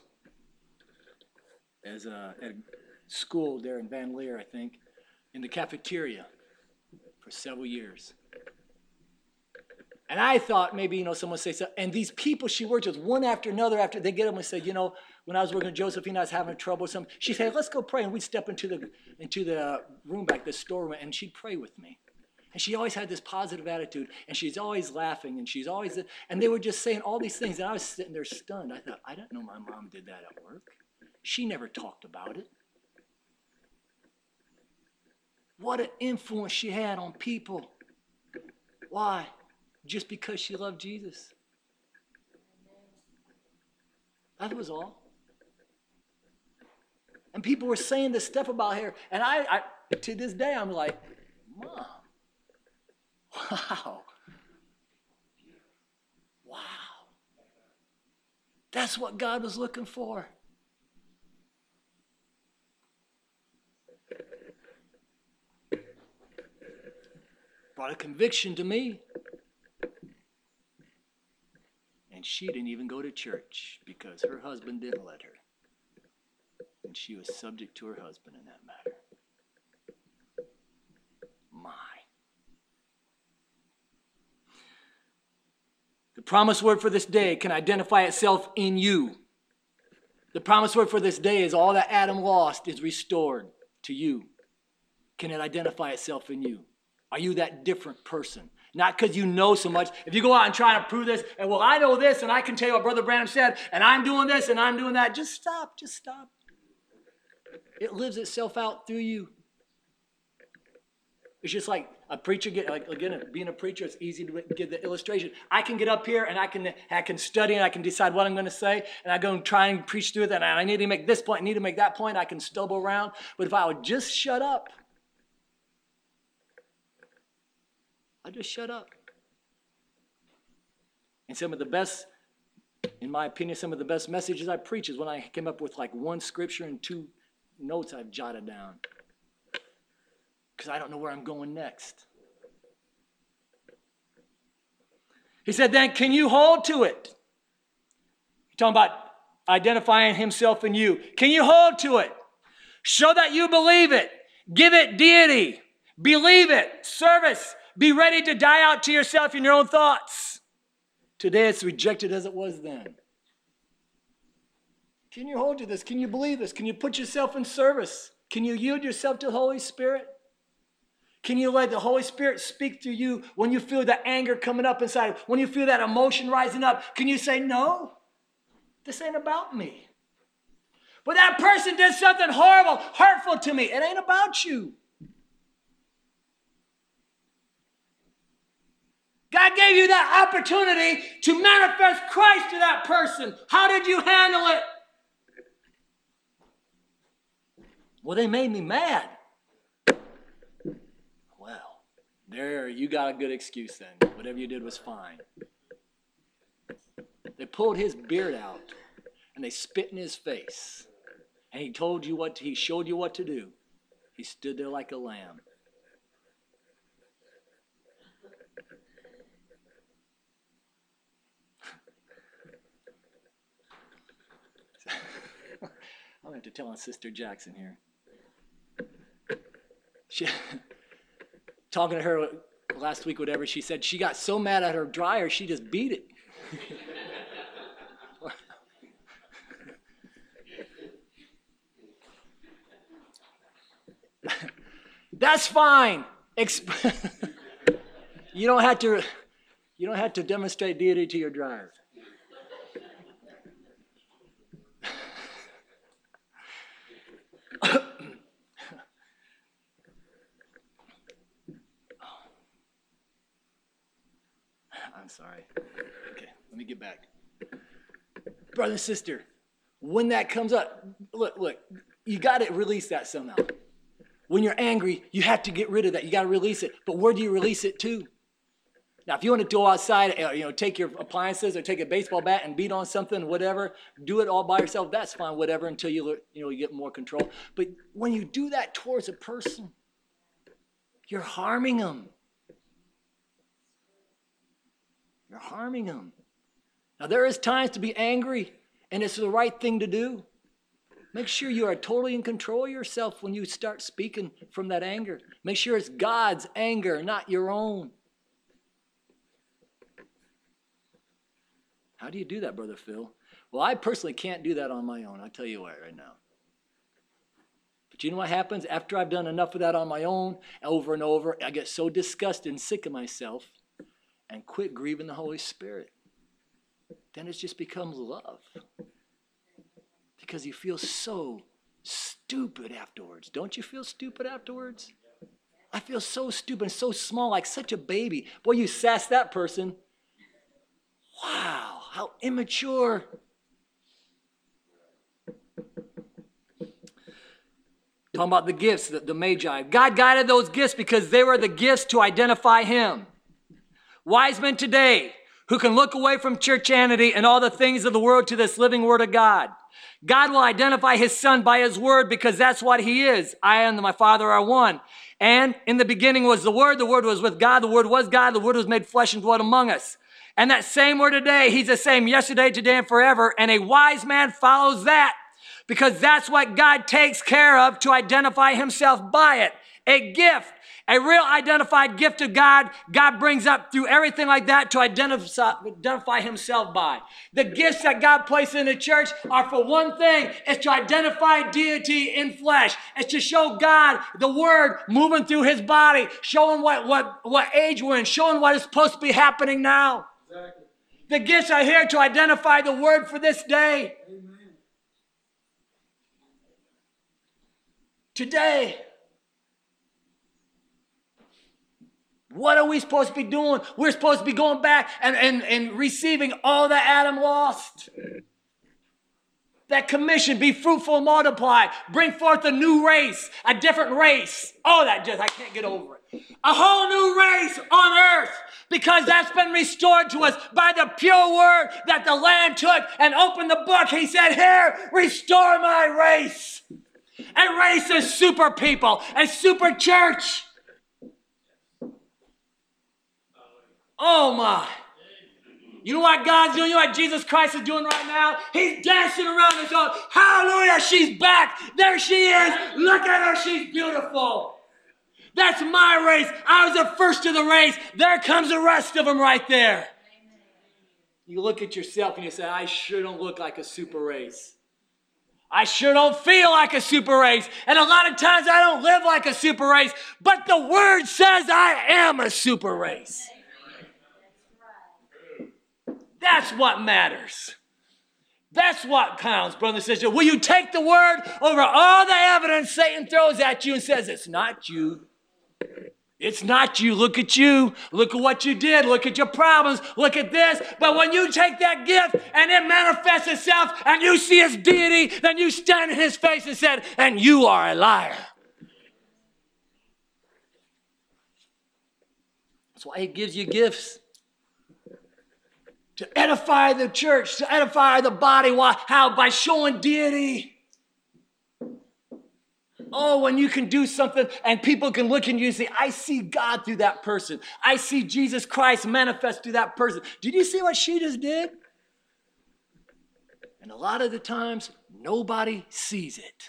at a school there in Van Leer, I think, in the cafeteria for several years. And I thought maybe, someone would say something. And these people she worked with, one after another, after they get up and say, when I was working with Josephine, I was having trouble or something. She'd say, let's go pray. And we'd step into the room back, the storeroom, and she'd pray with me. And she always had this positive attitude, and she's always laughing, and she's always, and they were just saying all these things, and I was sitting there stunned. I thought, I didn't know my mom did that at work. She never talked about it. What an influence she had on people. Why? Just because she loved Jesus. That was all. And people were saying this stuff about her, and I to this day, I'm like, Mom, wow. Wow. That's what God was looking for. Brought a conviction to me. And she didn't even go to church because her husband didn't let her. And she was subject to her husband in that matter. My. The promised word for this day can identify itself in you. The promised word for this day is all that Adam lost is restored to you. Can it identify itself in you? Are you that different person? Not because you know so much. If you go out and try to prove this, and well, I know this, and I can tell you what Brother Branham said, and I'm doing this, and I'm doing that, just stop. It lives itself out through you. It's just like a preacher, being a preacher, it's easy to give the illustration. I can get up here, and I can study, and I can decide what I'm going to say, and I go and try and preach through it, and I need to make this point, I need to make that point, I can stumble around. But if I would just shut up, I just shut up. And some of the best, in my opinion, some of the best messages I preach is when I came up with like one scripture and 2 notes I've jotted down. Because I don't know where I'm going next. He said, then can you hold to it? You're talking about identifying himself in you. Can you hold to it? Show that you believe it. Give it deity. Believe it. Service. Be ready to die out to yourself in your own thoughts. Today it's rejected as it was then. Can you hold to this? Can you believe this? Can you put yourself in service? Can you yield yourself to the Holy Spirit? Can you let the Holy Spirit speak through you when you feel that anger coming up inside? When you feel that emotion rising up, can you say, no, this ain't about me. But that person did something horrible, hurtful to me. It ain't about you. God gave you that opportunity to manifest Christ to that person. How did you handle it? Well, they made me mad. Well, there, you got a good excuse then. Whatever you did was fine. They pulled his beard out and they spit in his face. And he showed you what to do. He stood there like a lamb. I'm going to tell on Sister Jackson here. Talking to her last week, whatever, she said she got so mad at her dryer, she just beat it. That's fine. You don't have to demonstrate deity to your dryer. I'm sorry. Okay, let me get back. Brother and sister, when that comes up, look, you got to release that somehow. When you're angry, you have to get rid of that. You got to release it. But where do you release it to? Now, if you want to go outside, take your appliances or take a baseball bat and beat on something, whatever, do it all by yourself, that's fine, whatever, until you get more control. But when you do that towards a person, you're harming them. You're harming them. Now, there is times to be angry, and it's the right thing to do. Make sure you are totally in control of yourself when you start speaking from that anger. Make sure it's God's anger, not your own. How do you do that, Brother Phil? Well, I personally can't do that on my own. I'll tell you what right now. But you know what happens? After I've done enough of that on my own, over and over, I get so disgusted and sick of myself and quit grieving the Holy Spirit. Then it just becomes love. Because you feel so stupid afterwards. Don't you feel stupid afterwards? I feel so stupid and so small, like such a baby. Boy, you sass that person. Wow, how immature. Talking about the gifts, the Magi. God guided those gifts because they were the gifts to identify him. Wise men today who can look away from churchianity and all the things of the world to this living word of God. God will identify his son by his word because that's what he is. I and my Father are one. And in the beginning was the Word was with God, the Word was God, the Word was made flesh and dwelt among us. And that same Word today, he's the same yesterday, today, and forever. And a wise man follows that because that's what God takes care of to identify himself by it. A gift, a real identified gift of God, God brings up through everything like that to identify himself by. The gifts that God places in the church are for one thing, it's to identify deity in flesh. It's to show God, the Word, moving through his body, showing what age we're in, showing what is supposed to be happening now. Exactly. The gifts are here to identify the Word for this day. Amen. Today. What are we supposed to be doing? We're supposed to be going back and receiving all that Adam lost. That commission, be fruitful and multiply. Bring forth a new race, a different race. Oh, I can't get over it. A whole new race on earth because that's been restored to us by the pure word that the Lamb took and opened the book. He said, here, restore my race. A race of super people, a super church. Oh my. You know what God's doing? You know what Jesus Christ is doing right now? He's dancing around and going, hallelujah, she's back. There she is. Look at her. She's beautiful. That's my race. I was the first of the race. There comes the rest of them right there. You look at yourself and you say, I sure don't look like a super race. I sure don't feel like a super race. And a lot of times I don't live like a super race. But the Word says I am a super race. That's what matters. That's what counts, brother and sister. Will you take the Word over all the evidence Satan throws at you and says, it's not you. It's not you. Look at you. Look at what you did. Look at your problems. Look at this. But when you take that gift and it manifests itself and you see his deity, then you stand in his face and said, and you are a liar. That's why he gives you gifts. To edify the church, to edify the body. Why? How? By showing deity. Oh, when you can do something and people can look at you and say, I see God through that person. I see Jesus Christ manifest through that person. Did you see what she just did? And a lot of the times, nobody sees it.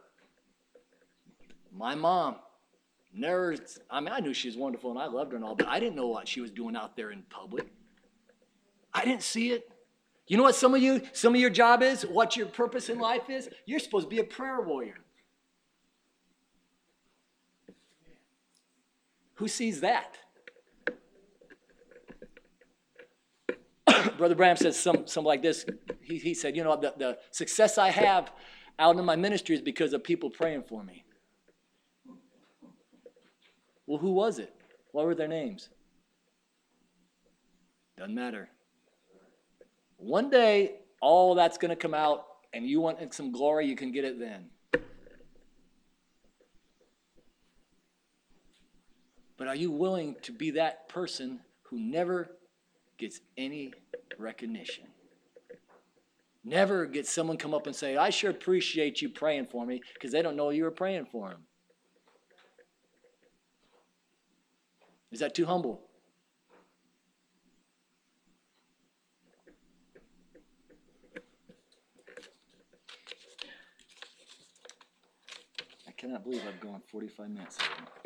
My mom never, I knew she was wonderful and I loved her and all, but I didn't know what she was doing out there in public. I didn't see it. You know what some of your job is, what your purpose in life is? You're supposed to be a prayer warrior. Who sees that? Brother Branham says something like this. He said, you know, the success I have out in my ministry is because of people praying for me. Well, who was it? What were their names? Doesn't matter. One day, all that's going to come out, and you want some glory, you can get it then. But are you willing to be that person who never gets any recognition? Never gets someone come up and say, I sure appreciate you praying for me, because they don't know you were praying for them. Is that too humble? I cannot believe I've gone 45 minutes.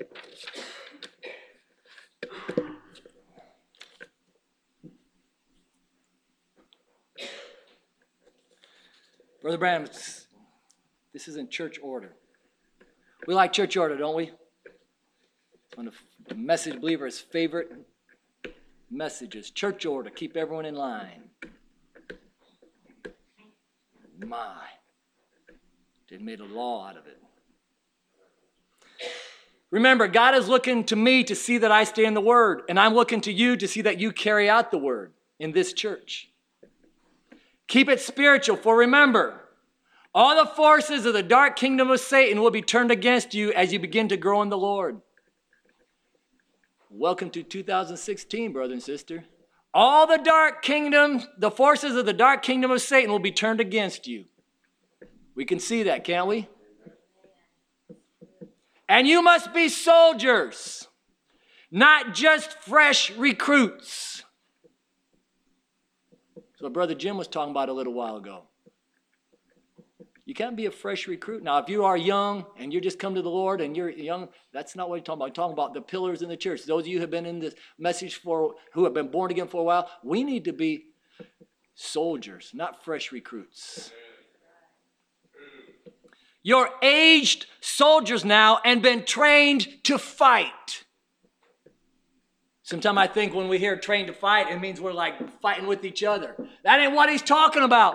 Brother Branham, this isn't church order. We like church order, don't we? One of the Message Believer's favorite messages, church order, keep everyone in line. My, they made a law out of it. Remember, God is looking to me to see that I stay in the Word, and I'm looking to you to see that you carry out the Word in this church. Keep it spiritual, for remember, all the forces of the dark kingdom of Satan will be turned against you as you begin to grow in the Lord. Welcome to 2016, brother and sister. All the dark kingdom, the forces of the dark kingdom of Satan will be turned against you. We can see that, can't we? And you must be soldiers, not just fresh recruits. That's what Brother Jim was talking about a little while ago. You can't be a fresh recruit. Now, if you are young and you just come to the Lord and you're young, that's not what I'm talking about. I'm talking about the pillars in the church. Those of you who have been in this message who have been born again for a while, we need to be soldiers, not fresh recruits. You're aged soldiers now and been trained to fight. Sometimes I think when we hear trained to fight, it means we're like fighting with each other. That ain't what he's talking about.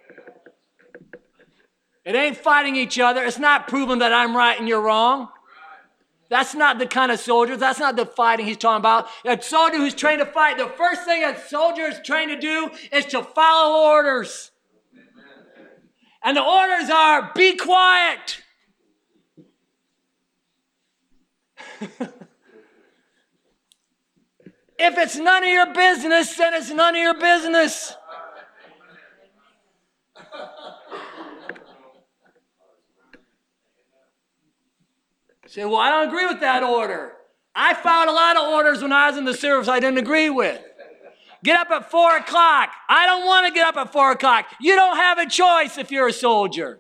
It ain't fighting each other. It's not proving that I'm right and you're wrong. That's not the kind of soldiers. That's not the fighting he's talking about. A soldier who's trained to fight, the first thing a soldier is trained to do is to follow orders. And the orders are, be quiet. If it's none of your business, then it's none of your business. You say, well, I don't agree with that order. I found a lot of orders when I was in the service I didn't agree with. Get up at 4 o'clock. I don't want to get up at 4 o'clock. You don't have a choice if you're a soldier.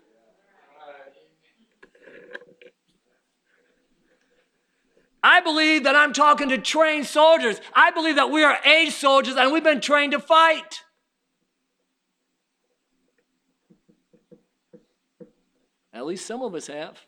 I believe that I'm talking to trained soldiers. I believe that we are aged soldiers and we've been trained to fight. At least some of us have.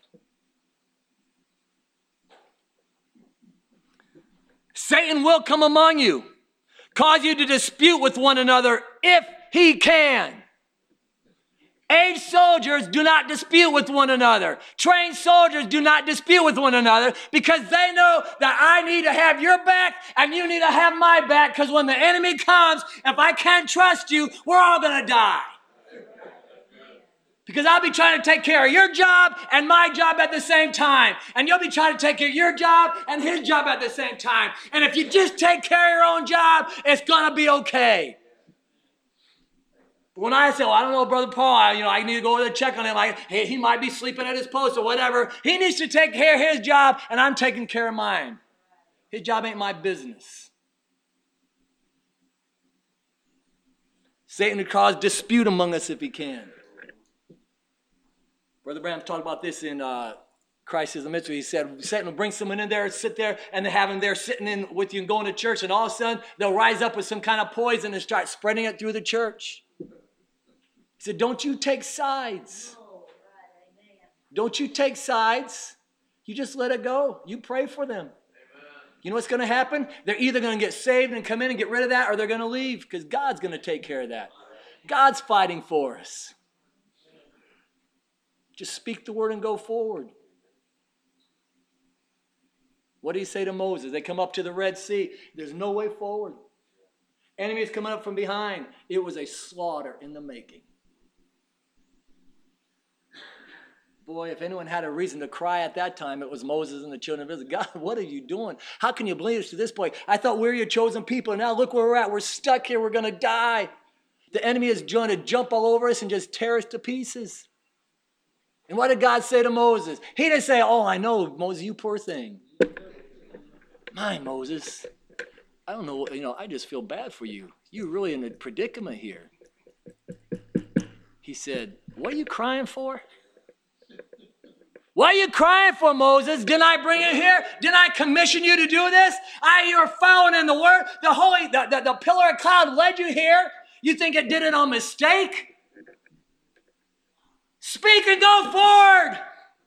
Satan will come among you, cause you to dispute with one another if he can. Aged soldiers do not dispute with one another. Trained soldiers do not dispute with one another because they know that I need to have your back and you need to have my back, because when the enemy comes, if I can't trust you, we're all going to die. Because I'll be trying to take care of your job and my job at the same time. And you'll be trying to take care of your job and his job at the same time. And if you just take care of your own job, it's going to be okay. But when I say, well, I don't know, Brother Paul, I need to go over there and check on him. Like, hey, he might be sleeping at his post or whatever. He needs to take care of his job, and I'm taking care of mine. His job ain't my business. Satan will cause dispute among us if he can. Brother Branham talked about this in Christ is the Mystery. He said, Satan will bring someone in there, sit there, and they have him there sitting in with you and going to church, and all of a sudden, they'll rise up with some kind of poison and start spreading it through the church. He said, don't you take sides. Don't you take sides. You just let it go. You pray for them. You know what's going to happen? They're either going to get saved and come in and get rid of that, or they're going to leave, because God's going to take care of that. God's fighting for us. Just speak the word and go forward. What did he say to Moses? They come up to the Red Sea. There's no way forward. Enemies coming up from behind. It was a slaughter in the making. Boy, if anyone had a reason to cry at that time, it was Moses and the children of Israel. God, what are you doing? How can you believe us to this point? I thought we were your chosen people, and now look where we're at. We're stuck here. We're going to die. The enemy is trying to jump all over us and just tear us to pieces. And what did God say to Moses? He didn't say, oh, I know, Moses, you poor thing. My Moses, I don't know, I just feel bad for you. You're really in a predicament here. He said, what are you crying for? What are you crying for, Moses? Didn't I bring you here? Didn't I commission you to do this? You're following in the word. The pillar of cloud led you here. You think it did it on mistake? Speak and go forward.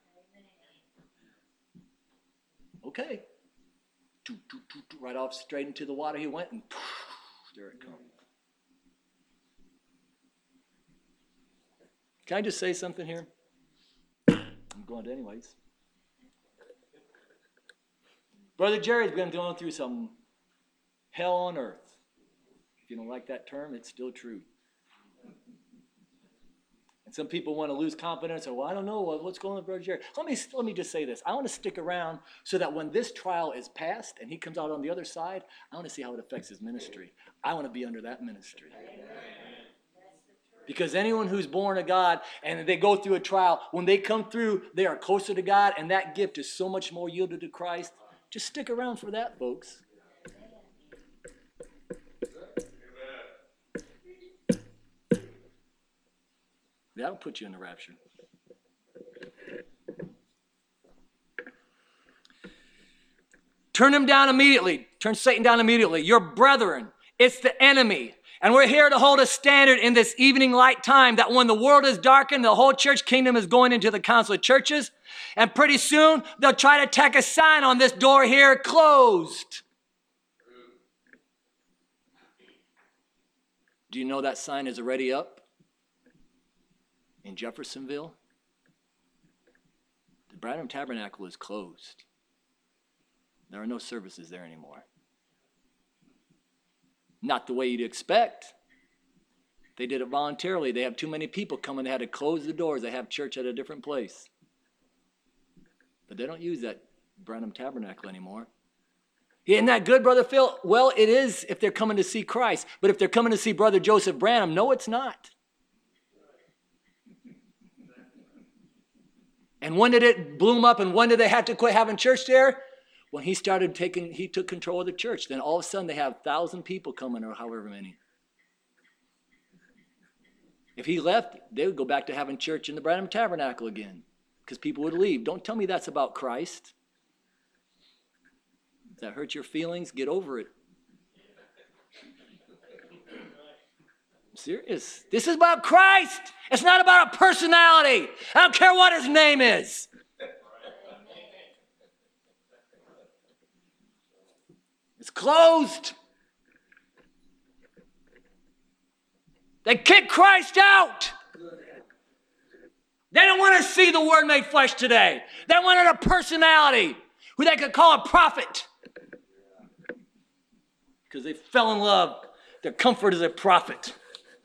Okay. Right off straight into the water he went, and there it comes. Can I just say something here? I'm going to anyways. Brother Jerry's been going through some hell on earth. If you don't like that term, it's still true. And some people want to lose confidence, or, well, I don't know what's going on with Brother Jerry. Let me just say this. I want to stick around so that when this trial is passed and he comes out on the other side, I want to see how it affects his ministry. I want to be under that ministry. Because anyone who's born of God and they go through a trial, when they come through, they are closer to God, and that gift is so much more yielded to Christ. Just stick around for that, folks. That'll put you in the rapture. Turn him down immediately. Turn Satan down immediately. Your brethren, it's the enemy. And we're here to hold a standard in this evening light time that when the world is darkened, the whole church kingdom is going into the council of churches. And pretty soon, they'll try to tack a sign on this door here, closed. Do you know that sign is already up? In Jeffersonville, the Branham Tabernacle is closed. There are no services there anymore. Not the way you'd expect. They did it voluntarily. They have too many people coming. They had to close the doors. They have church at a different place. But they don't use that Branham Tabernacle anymore. Isn't that good, Brother Phil? Well, it is if they're coming to see Christ. But if they're coming to see Brother Joseph Branham, no, it's not. And when did it bloom up, and when did they have to quit having church there? When he took control of the church. Then all of a sudden they have 1,000 people coming, or however many. If he left, they would go back to having church in the Branham Tabernacle again, because people would leave. Don't tell me that's about Christ. If that hurts your feelings, get over it. I'm serious. This is about Christ. It's not about a personality. I don't care what his name is. It's closed. They kicked Christ out. They don't want to see the Word made flesh today. They wanted a personality who they could call a prophet. Because they fell in love. Their comfort is a prophet.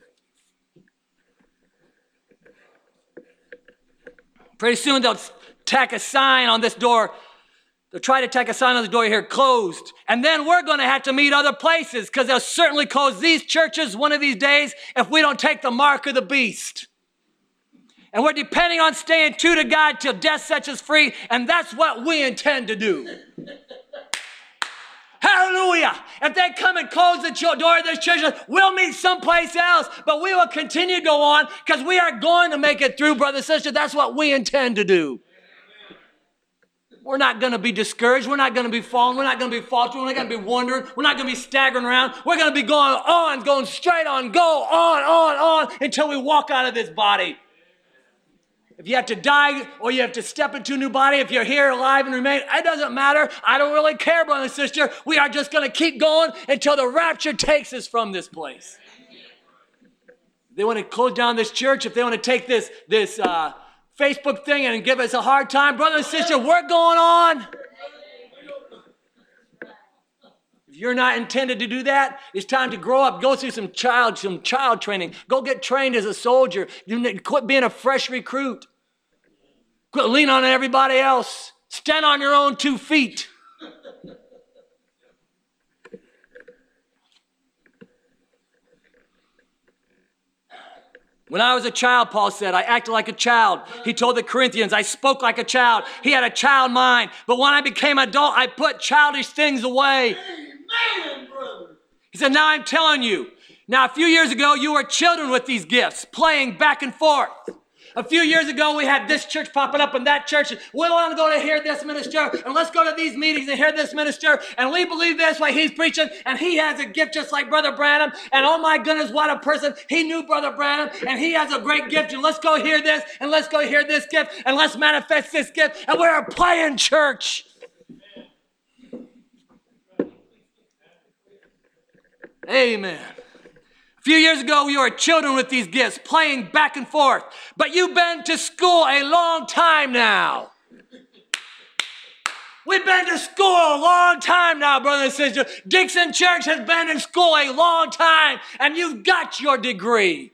Pretty soon they'll tack a sign on this door. They'll try to tack a sign on the door here, closed. And then we're going to have to meet other places, because they'll certainly close these churches one of these days if we don't take the mark of the beast. And we're depending on staying true to God till death sets us free, and that's what we intend to do. Hallelujah. If they come and close the door of this church, we'll meet someplace else. But we will continue to go on because we are going to make it through, brother and sister. That's what we intend to do. We're not going to be discouraged. We're not going to be falling. We're not going to be faltering. We're not going to be wondering. We're not going to be staggering around. We're going to be going on, going straight on, go on until we walk out of this body. If you have to die or you have to step into a new body, if you're here alive and remain, it doesn't matter. I don't really care, brother and sister. We are just going to keep going until the rapture takes us from this place. If they want to close down this church, if they want to take this Facebook thing and give us a hard time, brother and sister, we're going on. If you're not intended to do that, it's time to grow up. Go through some child training. Go get trained as a soldier. Quit being a fresh recruit. Quit leaning on everybody else. Stand on your own 2 feet. When I was a child, Paul said, I acted like a child. He told the Corinthians, I spoke like a child. He had a child mind. But when I became an adult, I put childish things away. Amen, brother. He said, now I'm telling you. Now, a few years ago, you were children with these gifts, playing back and forth. A few years ago, we had this church popping up and that church. We want to go to hear this minister, and let's go to these meetings and hear this minister, and we believe this way he's preaching, and he has a gift just like Brother Branham, and oh my goodness, what a person. He knew Brother Branham, and he has a great gift, and let's go hear this, and let's go hear this gift, and let's manifest this gift, and we're a playing church. Amen. A few years ago, we were children with these gifts, playing back and forth. But you've been to school a long time now. We've been to school a long time now, brothers and sisters. Dixon Church has been in school a long time, and you've got your degree.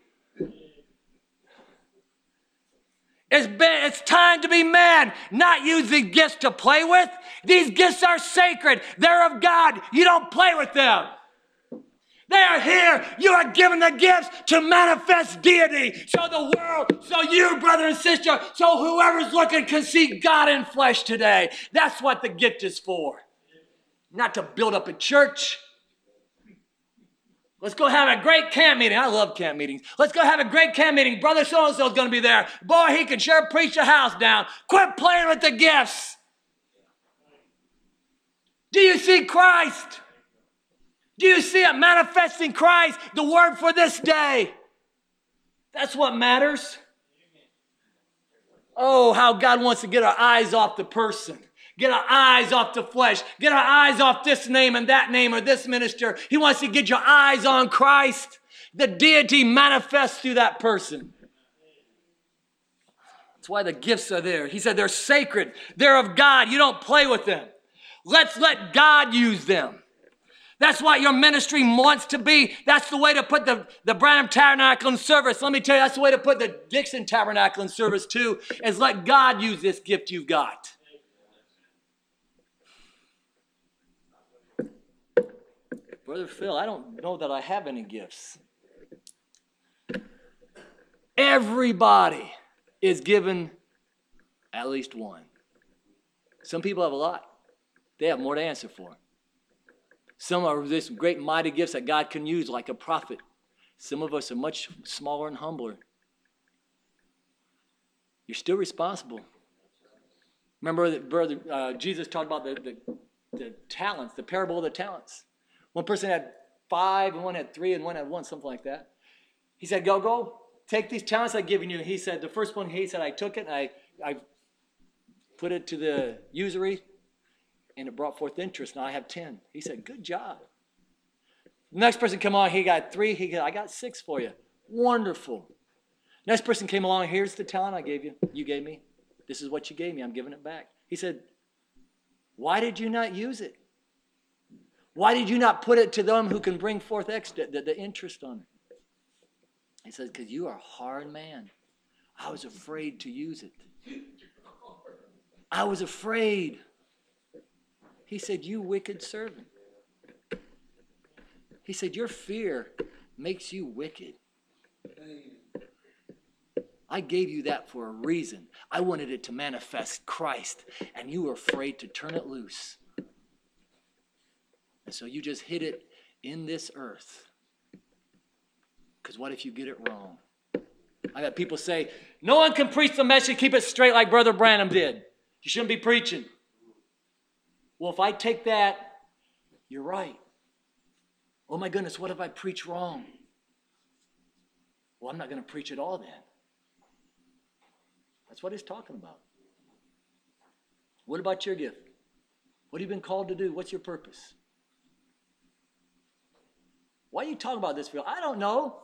It's time to be men, not use the gifts to play with. These gifts are sacred. They're of God. You don't play with them. They are here. You are given the gifts to manifest deity. So the world, so you, brother and sister, so whoever's looking can see God in flesh today. That's what the gift is for. Not to build up a church. Let's go have a great camp meeting. I love camp meetings. Let's go have a great camp meeting. Brother so-and-so is going to be there. Boy, he can sure preach the house down. Quit playing with the gifts. Do you see Christ? Do you see it manifesting Christ, the word for this day? That's what matters. Oh, how God wants to get our eyes off the person. Get our eyes off the flesh. Get our eyes off this name and that name or this minister. He wants to get your eyes on Christ. The deity manifests through that person. That's why the gifts are there. He said they're sacred. They're of God. You don't play with them. Let's let God use them. That's what your ministry wants to be. That's the way to put the Branham Tabernacle in service. Let me tell you, that's the way to put the Dixon Tabernacle in service too, is let God use this gift you've got. Brother Phil, I don't know that I have any gifts. Everybody is given at least one. Some people have a lot. They have more to answer for. Some are this great mighty gifts that God can use like a prophet. Some of us are much smaller and humbler. You're still responsible. Remember that brother Jesus talked about the talents, the parable of the talents. One person had 5, and one had 3, and one had 1, something like that. He said, go, take these talents I've given you. He said, the first one, he said, I took it and I put it to the usury, and it brought forth interest. Now I have 10. He said, good job. The next person came on, he got 3. He said, I got 6 for you. Wonderful. Next person came along, here's the talent I gave you. You gave me. This is what you gave me. I'm giving it back. He said, why did you not use it? Why did you not put it to them who can bring forth the interest on it? He said, because you are a hard man. I was afraid to use it. I was afraid. He said, you wicked servant. He said, your fear makes you wicked. I gave you that for a reason. I wanted it to manifest Christ, and you were afraid to turn it loose. So you just hit it in this earth. Because what if you get it wrong? I got people say, no one can preach the message, keep it straight like Brother Branham did. You shouldn't be preaching. Well, if I take that, you're right. Oh my goodness, what if I preach wrong? Well, I'm not going to preach at all then. That's what he's talking about. What about your gift? What have you been called to do? What's your purpose? Why are you talking about this, Phil? I don't know.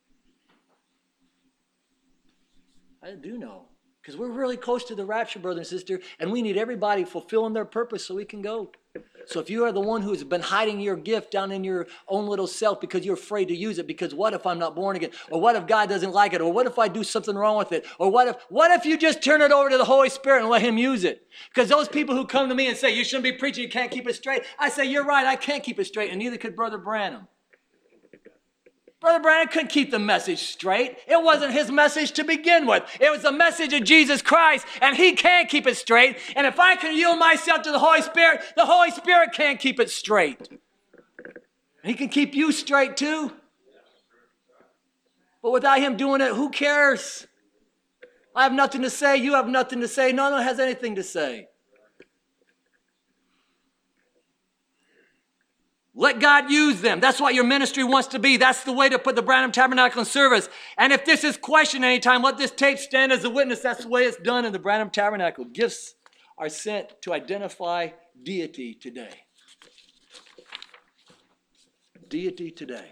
I do know. Because we're really close to the rapture, brother and sister, and we need everybody fulfilling their purpose so we can go. So if you are the one who has been hiding your gift down in your own little self because you're afraid to use it, because what if I'm not born again? Or what if God doesn't like it? Or what if I do something wrong with it? Or what if you just turn it over to the Holy Spirit and let him use it? Because those people who come to me and say, you shouldn't be preaching, you can't keep it straight. I say, you're right, I can't keep it straight, and neither could Brother Branham. Brother Branham couldn't keep the message straight. It wasn't his message to begin with. It was the message of Jesus Christ, and he can keep it straight. And if I can yield myself to the Holy Spirit can keep it straight. And he can keep you straight too. But without him doing it, who cares? I have nothing to say. You have nothing to say. No one has anything to say. Let God use them. That's what your ministry wants to be. That's the way to put the Branham Tabernacle in service. And if this is questioned anytime, let this tape stand as a witness. That's the way it's done in the Branham Tabernacle. Gifts are sent to identify deity today. Deity today.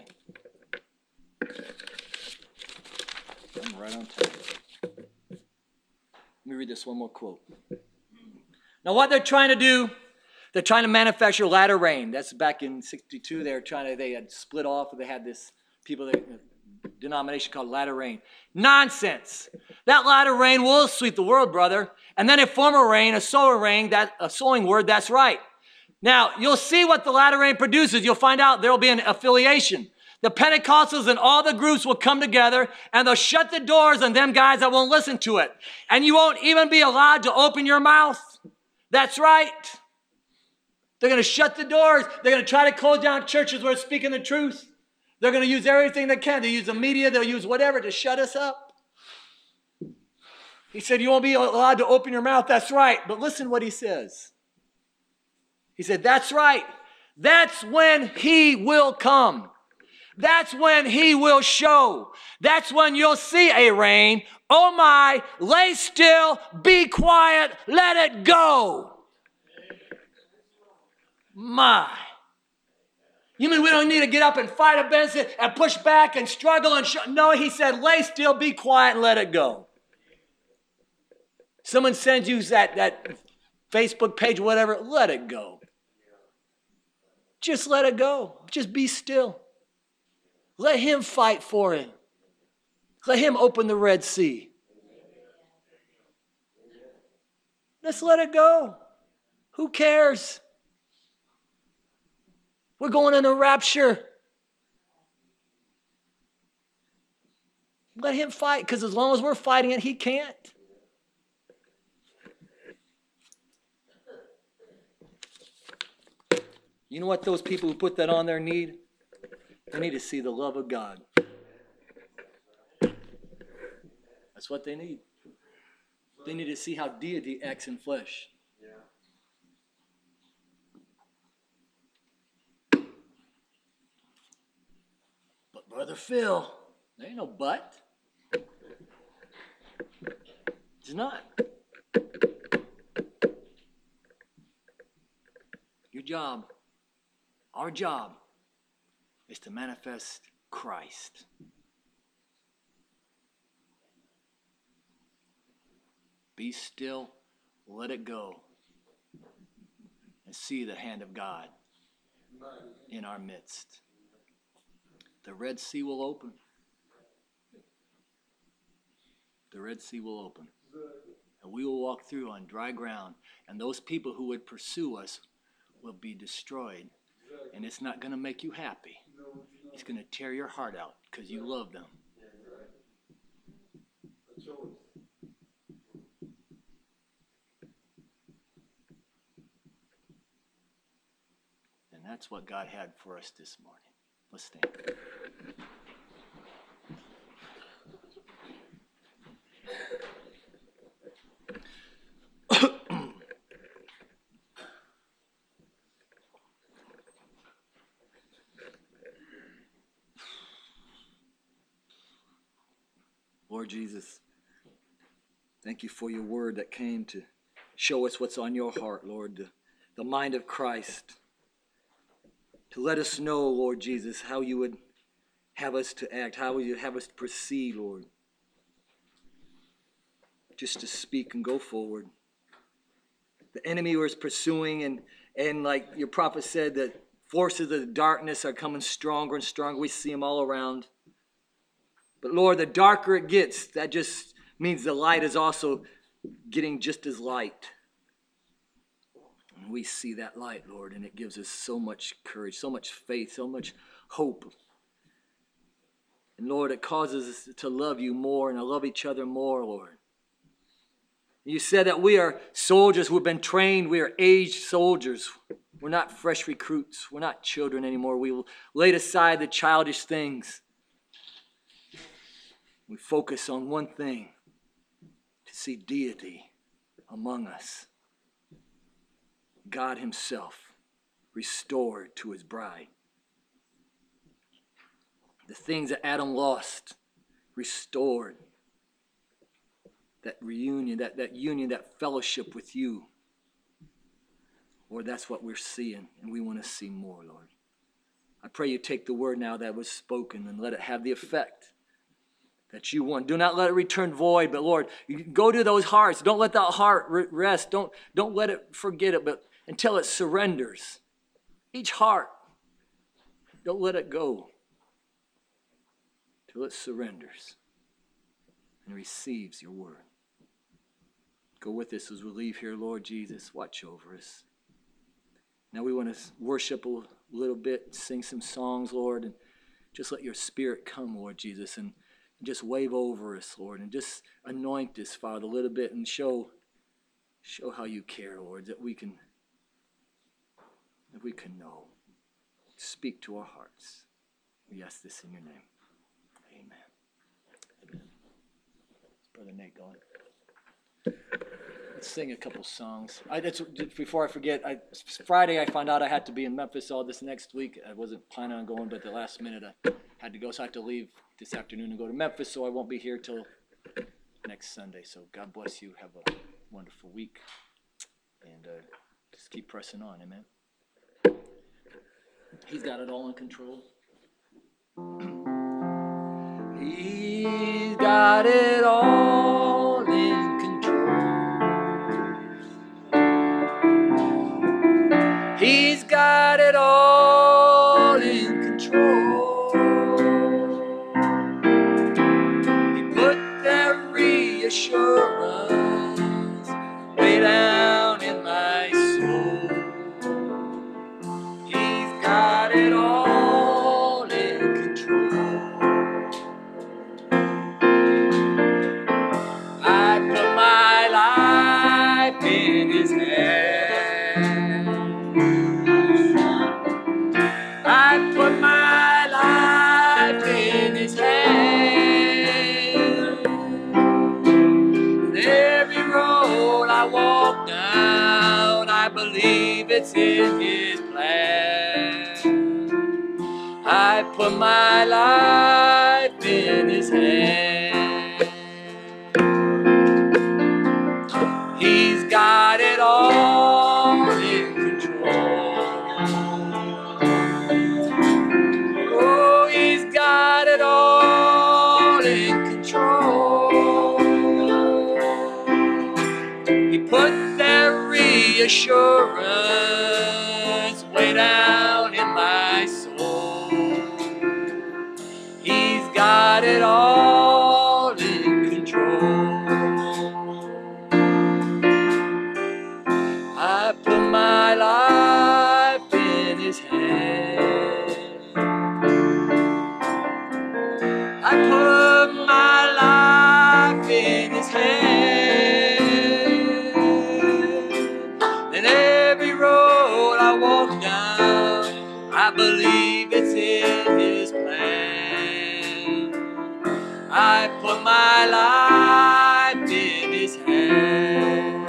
I'm right on time. Let me read this one more quote. Now what they're trying to do, they're trying to manufacture latter rain. That's back in 62. They had split off. They had this denomination called latter rain. Nonsense. That latter rain will sweep the world, brother. And then a former rain, a sowing word, that's right. Now, you'll see what the latter rain produces. You'll find out there will be an affiliation. The Pentecostals and all the groups will come together and they'll shut the doors on them guys that won't listen to it. And you won't even be allowed to open your mouth. That's right. They're going to shut the doors. They're going to try to close down churches where it's speaking the truth. They're going to use everything they can. They'll use the media. They'll use whatever to shut us up. He said, you won't be allowed to open your mouth. That's right. But listen what he says. He said, that's right. That's when he will come. That's when he will show. That's when you'll see a rain. Oh my, lay still, be quiet, let it go. My. You mean we don't need to get up and fight against it and push back and struggle and no, he said, lay still, be quiet, and let it go. Someone sends you that Facebook page, whatever, let it go. Just let it go. Just be still. Let him fight for it. Let him open the Red Sea. Let's let it go. Who cares? We're going in a rapture. Let him fight, because as long as we're fighting it, he can't. You know what those people who put that on there need? They need to see the love of God. That's what they need. They need to see how deity acts in flesh. But Brother Phil, there ain't no but. It's not. Your job, our job, is to manifest Christ. Be still, let it go, and see the hand of God in our midst. The Red Sea will open. The Red Sea will open. And we will walk through on dry ground, and those people who would pursue us will be destroyed. And it's not going to make you happy. It's going to tear your heart out because you love them. And experience what God had for us this morning. Let's stand. Lord Jesus, thank you for your word that came to show us what's on your heart, Lord, the mind of Christ. To let us know, Lord Jesus, how you would have us to act, how you have us to proceed, Lord. Just to speak and go forward. The enemy was pursuing, and like your prophet said, that forces of the darkness are coming stronger and stronger. We see them all around. But Lord, the darker it gets, that just means the light is also getting just as light. And we see that light, Lord, and it gives us so much courage, so much faith, so much hope. And Lord, it causes us to love you more and to love each other more, Lord. You said that we are soldiers who have been trained. We are aged soldiers. We're not fresh recruits. We're not children anymore. We laid aside the childish things. We focus on one thing, to see deity among us. God himself restored to his bride. The things that Adam lost, restored. That reunion, that union, that fellowship with you. Lord, that's what we're seeing, and we want to see more, Lord. I pray you take the word now that was spoken and let it have the effect that you want. Do not let it return void, but Lord, you go to those hearts. Don't let that heart rest. Don't let it forget it, but until it surrenders. Each heart, don't let it go till it surrenders and receives your word. Go with us as we leave here, Lord Jesus. Watch over us. Now we want to worship a little bit, sing some songs, Lord, and just let your spirit come, Lord Jesus, and just wave over us, Lord, and just anoint us, Father, a little bit and show how you care, Lord, that we can know. Speak to our hearts. We ask this in your name. Amen. Amen. Brother Nate going. Let's sing a couple songs. Before I forget, Friday I found out I had to be in Memphis all this next week. I wasn't planning on going, but at the last minute I had to go, so I have to leave this afternoon and go to Memphis, so I won't be here till next Sunday. So God bless you. Have a wonderful week, and just keep pressing on. Amen. He's got it all in control. He's got it all in control. He's got it all in control. He put that reassurance way down in my soul. He's got it all in control. I put my life in his hands. I put my life in his hands. And every road I walk down, I believe it's in his plan. I put my life in his hands. He's got it all in control. Oh, he's got it all in control. He put that reassurance way down in my soul. He's got it all in control. I put my life in his hands. I put my life in his hands. And every road I put my life in His hand.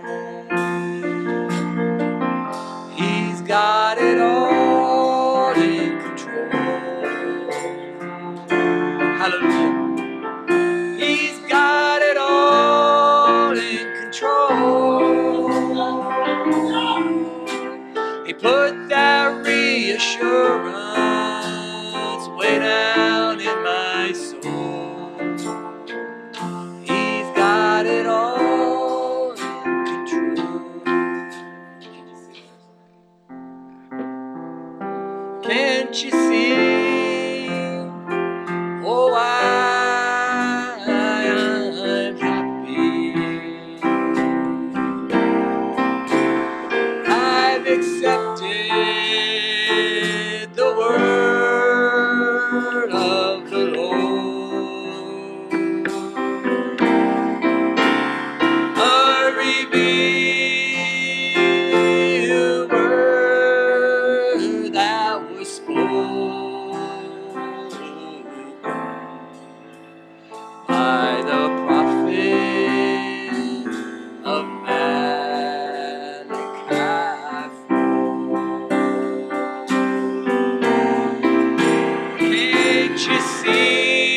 He's got it all in control. Hallelujah. He's got it all in control. He put that reassurance way down in my soul. He's got it all in control. Can't you see? Oh, I'm happy. I've accepted the word of the Lord, a revealed word that was spoken by the prophet of Malachi 4. Can't you see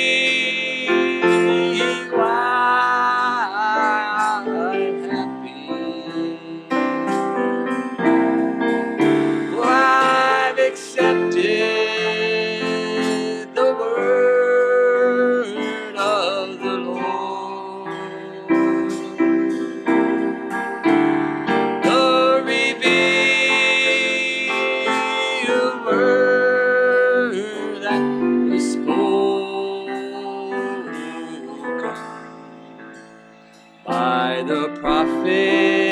why I'm happy? For I've accepted the word of the Lord, the revealed word that was spoken by the prophet